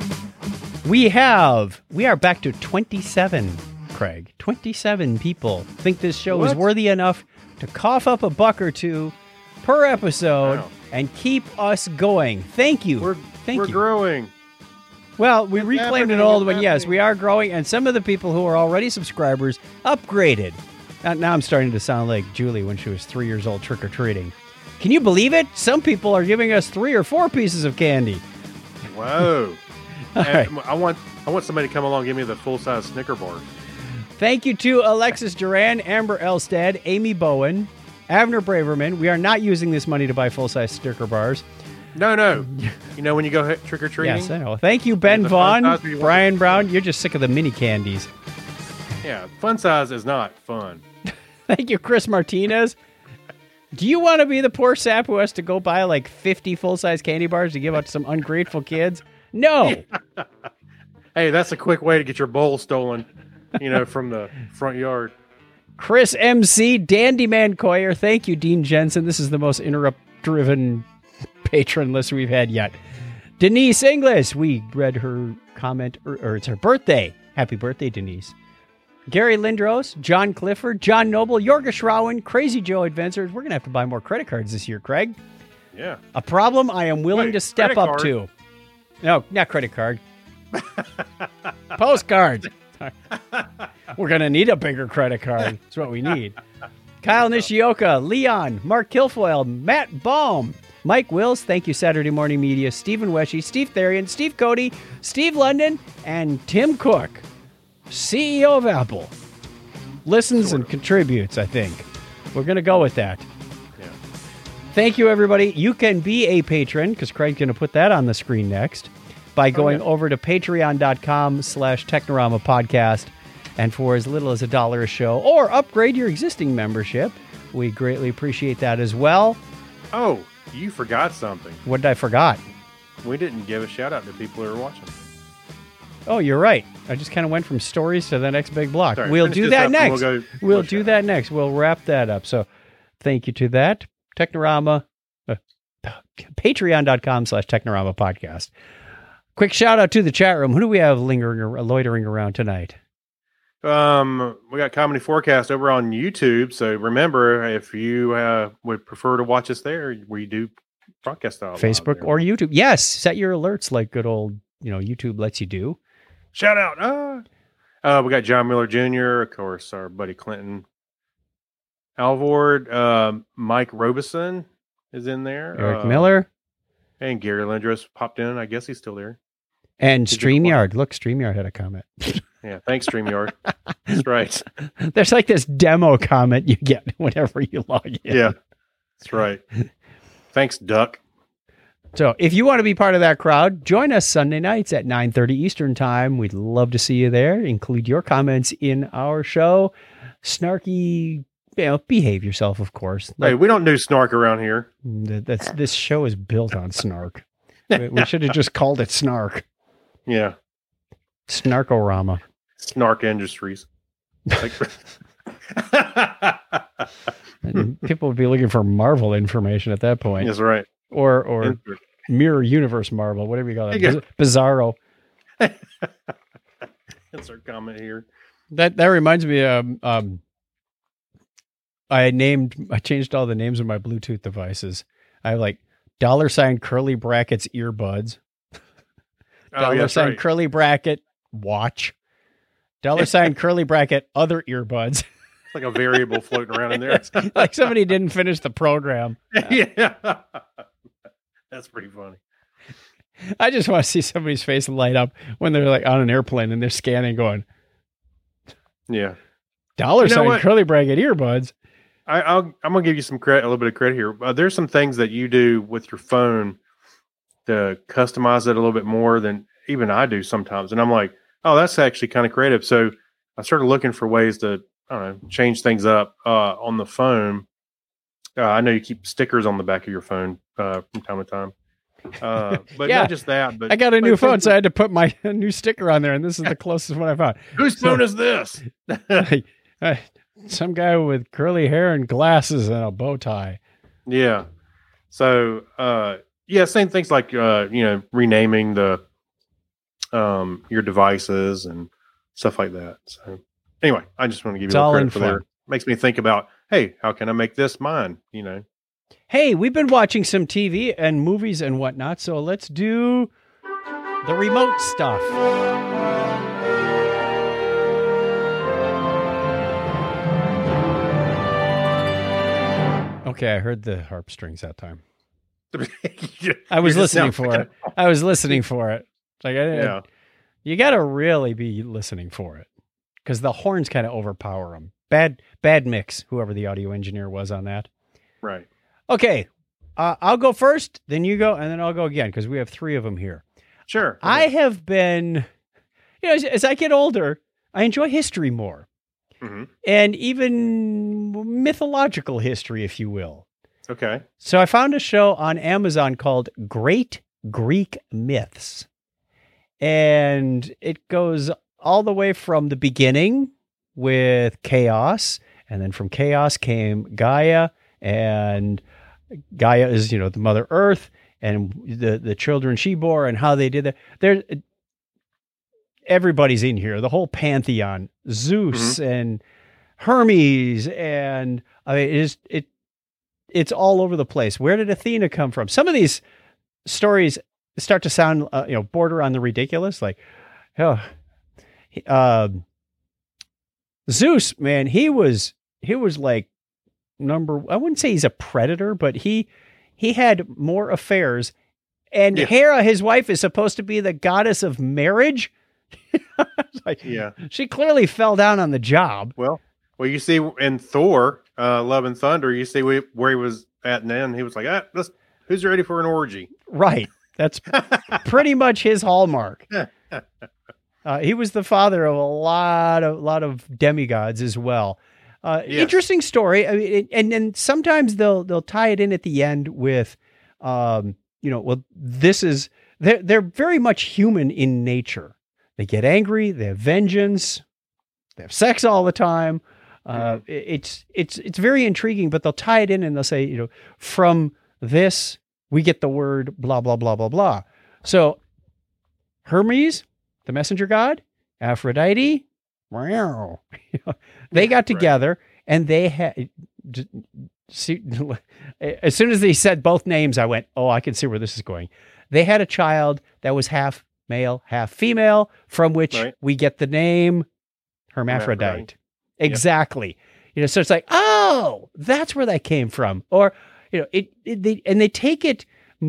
We have we are back to twenty-seven, Craig. twenty-seven people think this show is What? worthy enough to cough up a buck or two per episode Wow. and keep us going. Thank you. We're Thank we're you. growing. Well, we It's reclaimed an happening, old it's one. Yes, happening. we are growing, and some of the people who are already subscribers upgraded. Now, now I'm starting to sound like Julie when she was three years old trick or treating. Can you believe it? Some people are giving us three or four pieces of candy. Whoa. All right. And I want I want somebody to come along and give me the full size Snicker bar. Thank you to Alexis Duran, Amber Elstad, Amy Bowen, Avner Braverman. We are not using this money to buy full-size sticker bars. No, no. You know when you go trick or treating? Yes, I know. Thank you, Ben the fun Vaughn, size where you want Brian the- Brown. You're just sick of the mini candies. Yeah, fun size is not fun. Thank you, Chris Martinez. Do you want to be the poor sap who has to go buy like fifty full-size candy bars to give out to some ungrateful kids? No. Hey, that's a quick way to get your bowl stolen, you know, from the front yard. Chris M C, Dandy Man Coyer. Thank you, Dean Jensen. This is the most interrupt-driven patron list we've had yet. Denise Inglis. We read her comment, or, or it's her birthday. Happy birthday, Denise. Gary Lindros, John Clifford, John Noble, Yorga Schrauen, Crazy Joe Adventures. We're going to have to buy more credit cards this year, Craig. Yeah. A problem I am willing Wait, to step credit up card? to. No, not credit card. Postcards. We're going to need a bigger credit card. That's what we need. Kyle Nishioka, Leon, Mark Kilfoyle, Matt Baum, Mike Wills, thank you, Saturday Morning Media, Stephen Weshy, Steve Therian, Steve Cody, Steve London, and Tim Cook, C E O of Apple. Listens and contributes, I think. We're going to go with that. Yeah. Thank you, everybody. You can be a patron, because Craig's going to put that on the screen next, by going yeah. over to patreon.com slash Technorama Podcast. And for as little as a dollar a show, or upgrade your existing membership, we greatly appreciate that as well. Oh, you forgot something. What did I forgot? We didn't give a shout out to people who are watching. Oh, you're right. I just kind of went from stories to the next big block. Sorry, we'll finish do this that up and next. we'll go- We'll we'll do shout that out. next. We'll wrap that up. So thank you to that. Technorama, uh, patreon.com slash Technorama Podcast. Quick shout out to the chat room. Who do we have lingering or loitering around tonight? Um, we got Comedy Forecast over on YouTube. So remember, if you uh, would prefer to watch us there, we do broadcast style. live Facebook there. or YouTube. Yes, set your alerts like good old, you know, YouTube lets you do. Shout out. Ah. Uh, we got John Miller Junior, of course, our buddy Clinton Alvord, um, Mike Robeson is in there. Eric uh, Miller and Gary Lindros popped in. I guess he's still there. and Did you StreamYard. Look, StreamYard had a comment. Yeah, thanks, StreamYard. That's right. There's like this demo comment you get whenever you log in. Yeah, that's right. Thanks, Duck. So if you want to be part of that crowd, join us Sunday nights at nine thirty Eastern Time. We'd love to see you there. Include your comments in our show. Snarky, you know, behave yourself, of course. Hey, we don't do snark around here. That- That's this show is built on snark. We- we should have just called it snark. Yeah, Snarkorama. Snark Industries. Like, And people would be looking for Marvel information at that point. that's right. Or or Mirror Universe Marvel, whatever you call it. There you Biz- Bizarro. That's our comment here. That that reminds me. Um, um, I named. I changed all the names of my Bluetooth devices. I have like dollar sign curly brackets earbuds. Oh, Dollar yeah, sign right. curly bracket watch. Dollar sign curly bracket other earbuds. It's like a variable floating around in there. Like somebody didn't finish the program. Yeah. That's pretty funny. I just want to see somebody's face light up when they're like on an airplane and they're scanning, going Yeah. dollar You know sign what? curly bracket earbuds. I, I'll, I'm going to give you some credit, a little bit of credit here. Uh, there's some things that you do with your phone to customize it a little bit more than even I do sometimes. And I'm like, oh, that's actually kind of creative. So I started looking for ways to, I don't know, change things up uh, on the phone. Uh, I know you keep stickers on the back of your phone uh, from time to time. Uh, but Yeah. not just that, but I got a new but phone, things so I had to put my new sticker on there, and this is the closest one I found. whose phone is this? Like, uh, some guy with curly hair and glasses and a bow tie. Yeah. So, uh, yeah, same things like, uh, you know, renaming the, um, your devices and stuff like that. So anyway, I just want to give It's you a all little in credit for there. fun. Makes me think about, hey, how can I make this mine? You know? Hey, we've been watching some T V and movies and whatnot, so let's do the remote stuff. Okay, I heard the harp strings that time. I was You just listening sound for like it. I was listening for it. Like, I, a- Yeah. you got to really be listening for it because the horns kind of overpower them. Bad, bad mix. Whoever the audio engineer was on that. Right. Okay, uh, I'll go first, then you go, and then I'll go again because we have three of them here. Sure. I have been, you know, as, as I get older, I enjoy history more, Mhm. and even mythological history, if you will. Okay. So I found a show on Amazon called Great Greek Myths. And it goes all the way from the beginning with chaos. And then from chaos came Gaia. And Gaia is, you know, the Mother Earth and the, the children she bore and how they did that. There, everybody's in here. The whole pantheon, Zeus and Hermes. And I mean, it is, it, it's all over the place. Where did Athena come from? Some of these stories start to sound, uh, you know, border on the ridiculous. Like, oh, uh, Zeus, man, he was he was like number. I wouldn't say he's a predator, but he he had more affairs. And Yeah. Hera, his wife, is supposed to be the goddess of marriage. Like, Yeah. she clearly fell down on the job. Well, well, you see in Thor, uh, Love and Thunder, you see where where he was at, and then he was like, ah, let's, who's ready for an orgy? Right. That's pretty much his hallmark. Uh, he was the father of a lot of lot of demigods as well. Uh, Yes. Interesting story. I mean, it, and and sometimes they'll they'll tie it in at the end with, um, you know, well, this is they're they're very much human in nature. They get angry. They have vengeance. They have sex all the time. Uh, it- it's it's it's very intriguing. But they'll tie it in and they'll say, you know, from this we get the word blah blah blah blah blah. So Hermes, the messenger god, Aphrodite, meow. They got together and they had. See, as soon as they said both names, I went, "Oh, I can see where this is going." They had a child that was half male, half female, from which Right. we get the name Hermaphrodite. Hermaphrodite. Exactly. You know, so it's like, oh, that's where that came from, or you know, it, it they and they take it.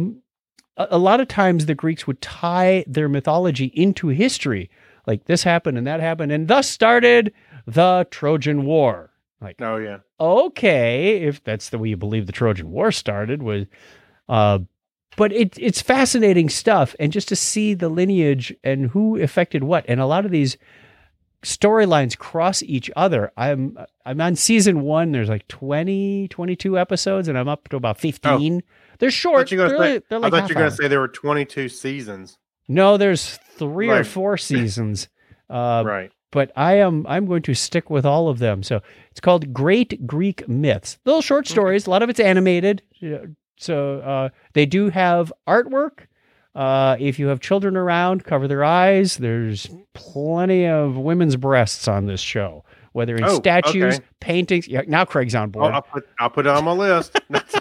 A, a lot of times, the Greeks would tie their mythology into history, like this happened and that happened, and thus started the Trojan War. Like, Oh yeah. okay, if that's the way you believe the Trojan War started, was, uh, but it it's fascinating stuff, and just to see the lineage and who affected what, and a lot of these storylines cross each other. I'm I'm on season one. There's like twenty, twenty-two episodes, and I'm up to about fifteen. They're I short. thought you were They're, going to say, they're I like thought half you were going hour. to say there were twenty-two seasons. No, there's three or Right. four seasons. Uh, Right. But I am I'm going to stick with all of them. So it's called Great Greek Myths. Little short stories. A lot of it's animated. You know, So uh, they do have artwork. Uh, if you have children around, cover their eyes. There's plenty of women's breasts on this show, whether in Oh, statues, okay. paintings. Yeah, now Craig's on I'll, board. I'll put I'll put it on my list.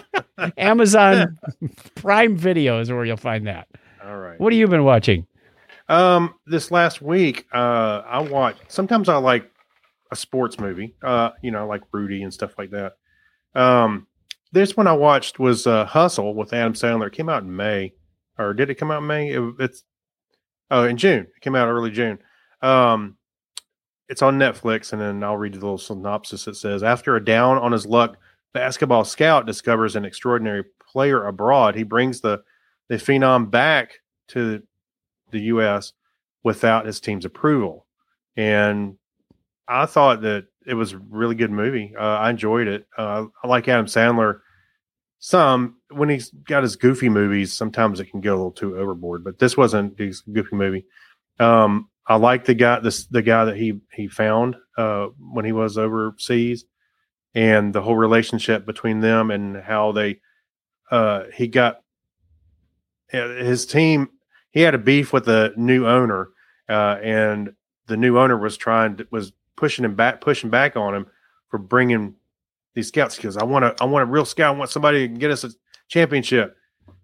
Amazon Prime Video is where you'll find that. All right. What have you been watching? Um, this last week, uh, I watched. Sometimes I like a sports movie. Uh, you know, like Rudy and stuff like that. Um, this one I watched was uh, Hustle with Adam Sandler. It came out in May, or did it come out in May? It, it's oh, in June. It came out early June. Um, it's on Netflix, and then I'll read you the little synopsis. It says, after a down on his luck basketball scout discovers an extraordinary player abroad, he brings the the phenom back to the U S without his team's approval. And I thought that it was a really good movie. Uh, I enjoyed it. Uh, I like Adam Sandler. Some, when he's got his goofy movies, sometimes it can go a little too overboard, but this wasn't his goofy movie. Um, I like the guy, this, the guy that he, he found, uh, when he was overseas, and the whole relationship between them and how they, uh, he got his team. He had a beef with the new owner, uh, and the new owner was trying to, was pushing him back, pushing back on him for bringing these scouts. Because I want to, I want a real scout. I want somebody who can get us a championship.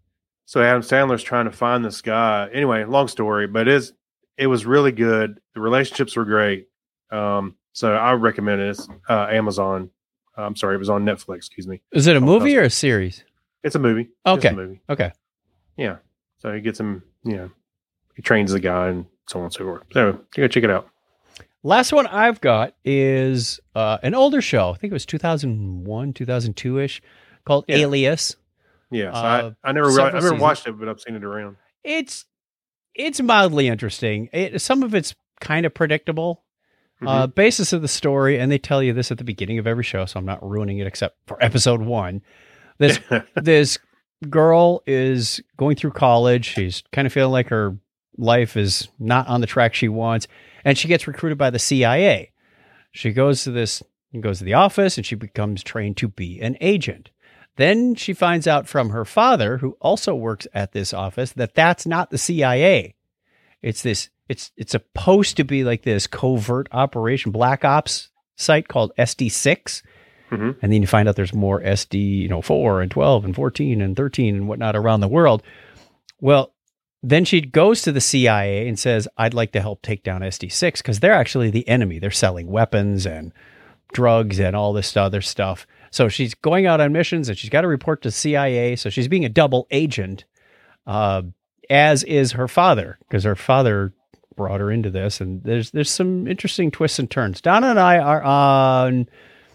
So Adam Sandler's trying to find this guy. Anyway, long story, but it's, it was really good. The relationships were great. Um, so I recommend it. It's uh, Amazon. I'm sorry, it was on Netflix. Excuse me. Is it a movie or a series? It's a movie. Okay. It's a movie. Okay. Yeah. So he gets him, you know, he trains the guy and so on and so forth. So you go check it out. Last one I've got is uh, an older show. I think it was two thousand one, two thousand two ish, called Yeah. Alias. Yes. Uh, I, I never, several I never seasons. watched it, but I've seen it around. It's it's mildly interesting. It, some of it's kind of predictable. Uh, basis of the story, and they tell you this at the beginning of every show, so I'm not ruining it except for episode one. This this girl is going through college. She's kind of feeling like her life is not on the track she wants, and she gets recruited by the C I A. She goes to this, goes to the office, and she becomes trained to be an agent. Then she finds out from her father, who also works at this office, that that's not the C I A. It's this. It's it's supposed to be like this covert operation, black ops site called S D six. Mhm. And then you find out there's more S D, you know, four and twelve and fourteen and thirteen and whatnot around the world. Well, then she goes to the C I A and says, I'd like to help take down S D six because they're actually the enemy. They're selling weapons and drugs and all this other stuff. So she's going out on missions and she's got to report to C I A. So she's being a double agent, uh, as is her father, because her father brought her into this. And there's there's some interesting twists and turns. Donna and I are on,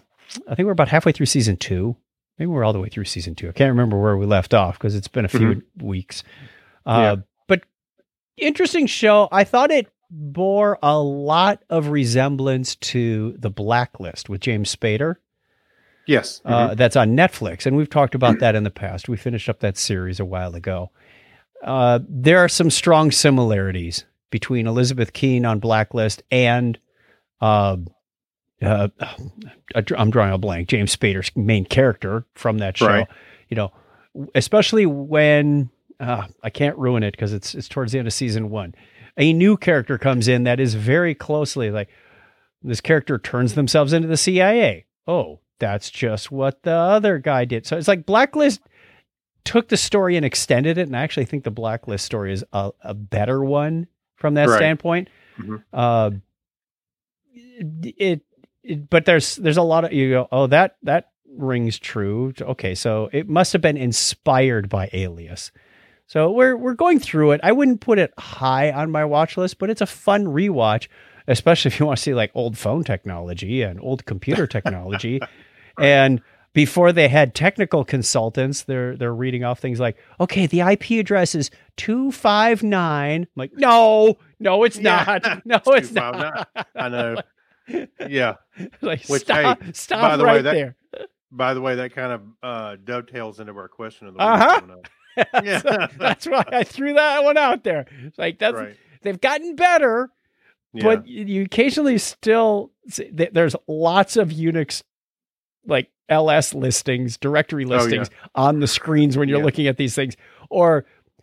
I think we're about halfway through season two. Maybe we're all the way through season two. I can't remember where we left off because it's been a few Mhm. weeks. Uh, Yeah. But interesting show. I thought it bore a lot of resemblance to The Blacklist with James Spader. Yes. Uh, that's on Netflix. And we've talked about that in the past. We finished up that series a while ago. Uh, there are some strong similarities between Elizabeth Keene on Blacklist and uh, uh, I'm drawing a blank, James Spader's main character from that show. Right. You know, especially when uh, I can't ruin it because it's it's towards the end of season one. A new character comes in that is very closely like this character turns themselves into the C I A. Oh, that's just what the other guy did. So it's like Blacklist took the story and extended it. And I actually think the Blacklist story is a, a better one from that Right. standpoint. Mhm. Uh, it, it, but there's, there's a lot of, you go, oh, that, that rings true. Okay. So it must've been inspired by Alias. So we're, we're going through it. I wouldn't put it high on my watch list, but it's a fun rewatch, especially if you want to see like old phone technology and old computer technology. And before they had technical consultants, they're they're reading off things like, okay, the I P address is two five nine. I'm like, no, no, it's Yeah. not. No, It's it's two five not. nine. I know. Yeah. Like, Which, stop, hey, stop by the way, right that- there. By the way, that kind of uh, dovetails into our question of the week. Uh-huh. coming up. that's, Yeah. that's why I threw that one out there. It's like, that's, Right. they've gotten better, Yeah. but you, you occasionally still, see, th- there's lots of Unix, like L S listings, directory Oh, yeah. listings on the screens when you're Yeah. looking at these things. Or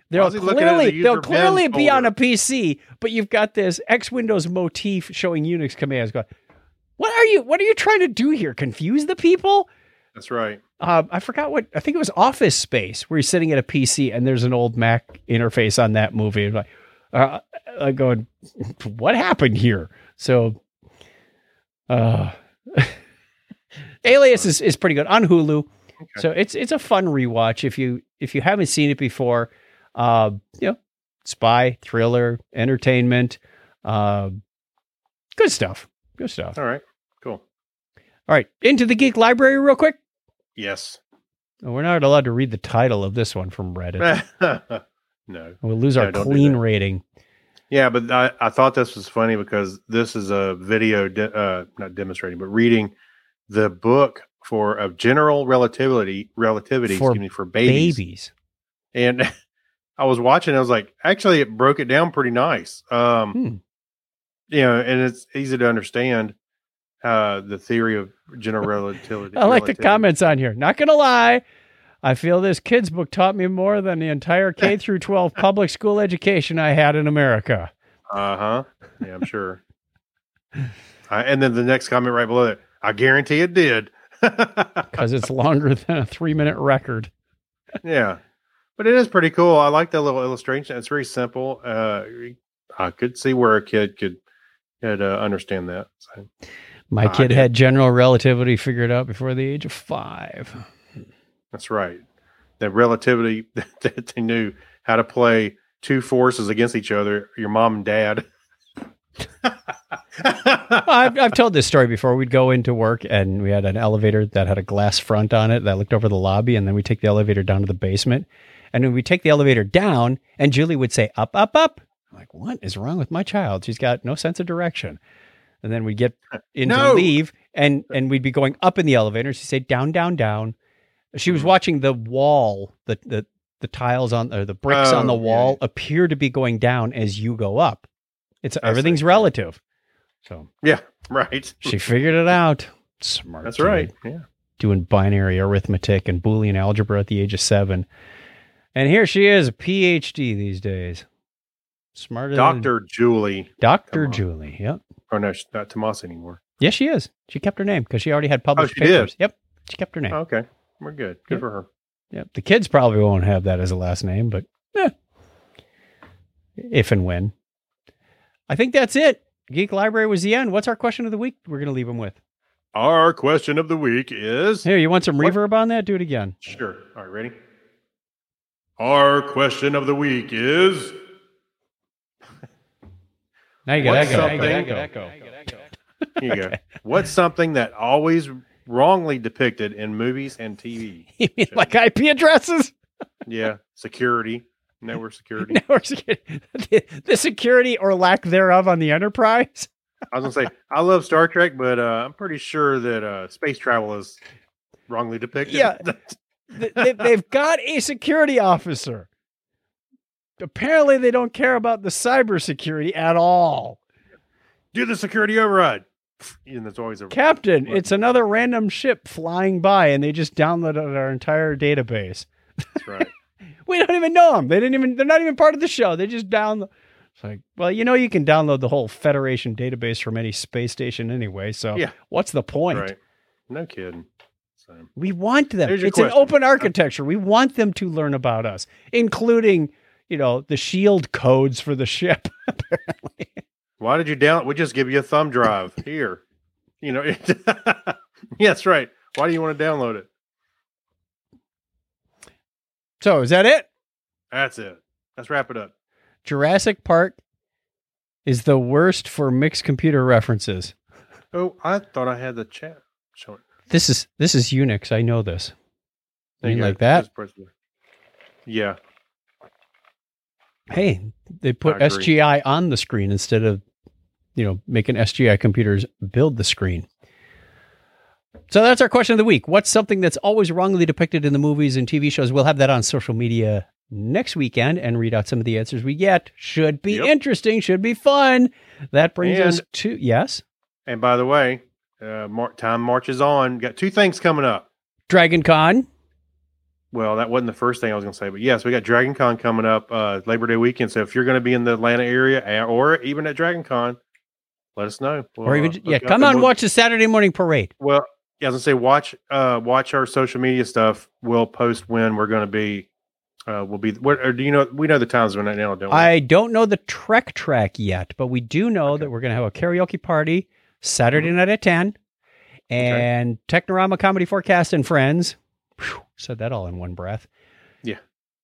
They'll Why is he looking at the clearly, they'll user clearly bin be on folder? a P C, but you've got this X Windows motif showing Unix commands. Going, what are you? What are you trying to do here? Confuse the people? That's right. Uh, I forgot what. I think it was Office Space, where you're sitting at a P C and there's an old Mac interface on that movie. And like, uh, I'm going, what happened here? So, uh, Alias is, is pretty good on Hulu. Okay. So it's it's a fun rewatch if you if you haven't seen it before. Uh, you know, spy, thriller, entertainment, uh, good stuff. Good stuff. All right. Cool. All right, into the Geek Library real quick. Yes. Oh, we're not allowed to read the title of this one from Reddit. No. We'll lose our Yeah, don't do clean that. rating. Yeah, but I, I thought this was funny because this is a video, de- uh, not demonstrating, but reading the book for of general relativity, relativity, For excuse me, for babies. Babies. And I was watching, I was like, actually, it broke it down pretty nice. Um, Hmm. You know, and it's easy to understand uh, the theory of general relativity. I like the relativity. comments on here. Not gonna lie, I feel this kids book taught me more than the entire K through twelve public school education I had in America. Uh huh. Yeah, I'm sure. uh, and then the next comment right below it, I guarantee it did. Because it's longer than a three minute record. Yeah, but it is pretty cool. I like that little illustration. It's very simple. Uh, I could see where a kid could could uh, understand that. So, My I kid did. had general relativity figured out before the age of five. that's right. The relativity that they knew how to play two forces against each other. Your mom and dad. I've, I've told this story before. We'd go into work and we had an elevator that had a glass front on it that looked over the lobby, and then we take the elevator down to the basement. And when we take the elevator down, and Julie would say, up, up, up. I'm like, what is wrong with my child? She's got no sense of direction. And then we'd get in to No. leave, and, and we'd be going up in the elevator. She'd say, down, down, down. She was watching the wall, the the, the tiles on, or the bricks Oh, on the yeah. wall appear to be going down as you go up. It's I everything's see. relative. So Yeah, right. she figured it out. Smart. That's kid. right. Yeah. Doing binary arithmetic and Boolean algebra at the age of seven. And here she is, a P H D these days. Smarter Doctor Julie. than Doctor Come on. Julie. Yep. Oh no, she's not Tomas anymore. Yes, she is. She kept her name because she already had published Oh, she did? papers. Yep. She kept her name. Oh, okay, we're good. Good Yep. for her. Yep. The kids probably won't have that as a last name, but eh. If and when. I think that's it. Geek Library was the end. What's our question of the week we're going to leave them with? Our question of the week is Here, you want some What? reverb on that? Do it again. sure. All right, ready? Our question of the week is Now you got What's echo. something- Now you got echo. here you go. What's something that always wrongly depicted in movies and T V? You mean like I P addresses? Yeah, security, network security. Network security. The, the security or lack thereof on the Enterprise. I was gonna say I love Star Trek, but uh, I'm pretty sure that uh, space travel is wrongly depicted. Yeah. They- they- They've got a security officer. Apparently, they don't care about the cybersecurity at all. Do the security override. And that's always a Captain, it's another random ship flying by, and they just downloaded our entire database. That's right. We don't even know them. They didn't even. They're not even part of the show. They just download. It's like, well, you know, you can download the whole Federation database from any space station anyway. So, Yeah. what's the point? Right. No kidding. So, We want them. There's your It's an question. open architecture. We want them to learn about us, including, you know, the shield codes for the ship. Apparently, why did you down? We just give you a thumb drive here. You know. Yeah, that's right. Why do you want to download it? so is that it? That's it. Let's wrap it up. Jurassic Park is the worst for mixed computer references. Oh, I thought I had the chat showing. This is this is Unix. I know this. There You you go. like that? Just press the- Yeah. Hey, they put I agree. S G I on the screen instead of, you know, making S G I computers build the screen. So that's our question of the week. What's something that's always wrongly depicted in the movies and T V shows? We'll have that on social media next weekend and read out some of the answers we get. Should be Yep. interesting. Should be fun. That brings us And- to, yes, And by the way, uh, mar- time marches on. Got two things coming up. Dragon Con. well, that wasn't the first thing I was going to say, but yes, we got Dragon Con coming up uh, Labor Day weekend. So if you're going to be in the Atlanta area or even at Dragon Con, let us know. We'll, or even, uh, yeah, come on, we'll, watch the Saturday morning parade. Well, yeah, I was going to say, watch, uh, watch our social media stuff. We'll post when we're going to be. Uh, we'll be. What or do you know? We know the times we're not now, don't we? I don't know the Trek track yet, but we do know okay. that we're going to have a karaoke party Saturday mm-hmm. night at ten, and okay. Technorama Comedy Forecast and Friends. Whew, said that all in one breath. Yeah.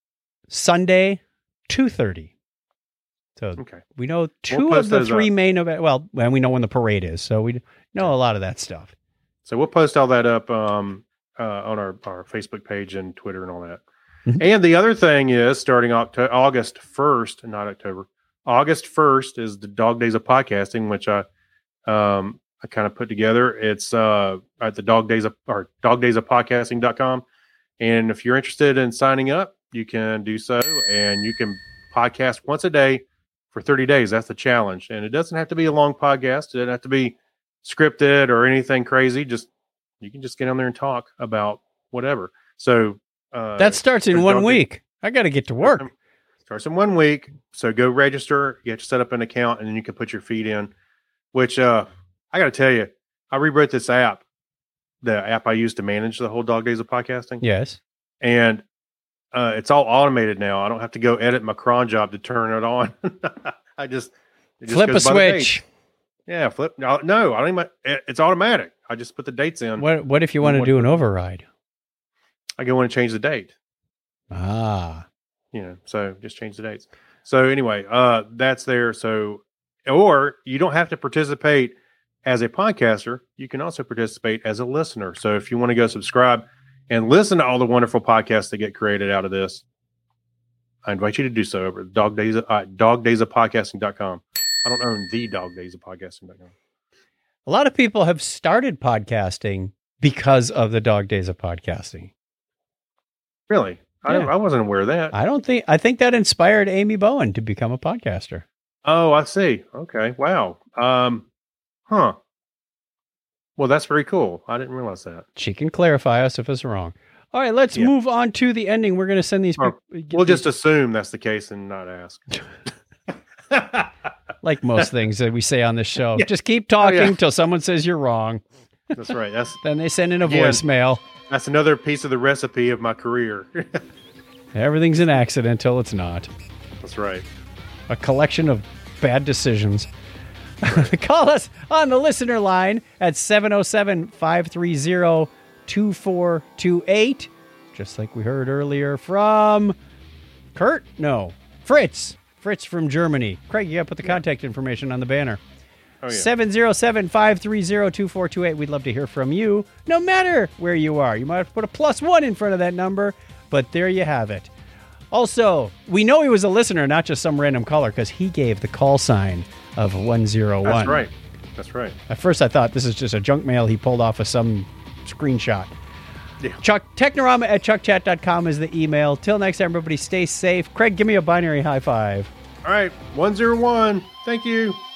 Sunday, two thirty. So okay. we know two we'll of the three up. main event. Well, and we know when the parade is, so we know a lot of that stuff. So we'll post all that up um, uh, on our, our Facebook page and Twitter and all that. Mm-hmm. And the other thing is, starting October, August first, not October, August first is the Dog Days of Podcasting, which I um, I kind of put together. It's uh, at the Dog Days of or dog days of podcasting dot com. And if you're interested in signing up, you can do so, and you can podcast once a day for thirty days. That's the challenge. And it doesn't have to be a long podcast. It doesn't have to be scripted or anything crazy. Just you can just get on there and talk about whatever. So uh, that starts in one week. Day. I got to get to work. Starts in one week. So go register. You have to set up an account, and then you can put your feed in. Which uh, I got to tell you, I rewrote this app, the app I use to manage the whole Dog Days of Podcasting. Yes, and uh, it's all automated now. I don't have to go edit my cron job to turn it on. I just, it just flip a switch. Yeah, flip. No, no, I don't even. It, it's automatic. I just put the dates in. What What if you want to do an override? I go in and change the date. Ah, you know, so just change the dates. So anyway, uh, that's there. So, or you don't have to participate as a podcaster. You can also participate as a listener. So if you want to go subscribe and listen to all the wonderful podcasts that get created out of this, I invite you to do so over at Dog Days, uh, dog days of podcasting dot com. I don't own the Dog Days of Podcasting dot com. A lot of people have started podcasting because of the Dog Days of Podcasting. Really? I, Yeah. I wasn't aware of that. I don't think, I think that inspired Amy Bowen to become a podcaster. Oh, I see. Okay. Wow. Um, huh. Well, that's very cool. I didn't realize that. She can clarify us if it's wrong. All right, let's Yeah. move on to the ending. We're going to send these Or people. We'll just assume that's the case and not ask. Like most things that we say on this show. Yeah. Just keep talking Oh, yeah. till someone says you're wrong. That's right. That's Then they send in a Again. voicemail. that's another piece of the recipe of my career. Everything's an accident until it's not. That's right. A collection of bad decisions. Call us on the listener line at seven oh seven, five three zero, two four two eight. Just like we heard earlier from Kurt? No. Fritz. Fritz from Germany. Craig, you got to put the contact information on the banner. Oh, yeah. seven oh seven, five three zero, two four two eight. We'd love to hear from you, no matter where you are. You might have to put a plus one in front of that number, but there you have it. Also, we know he was a listener, not just some random caller, because he gave the call sign of one oh one. That's right. That's right. At first, I thought this is just a junk mail he pulled off of some screenshot. Yeah. Chuck, Technorama at chuck chat dot com is the email. Till next time, everybody, stay safe. Craig, give me a binary high five. All right. one oh one. Thank you.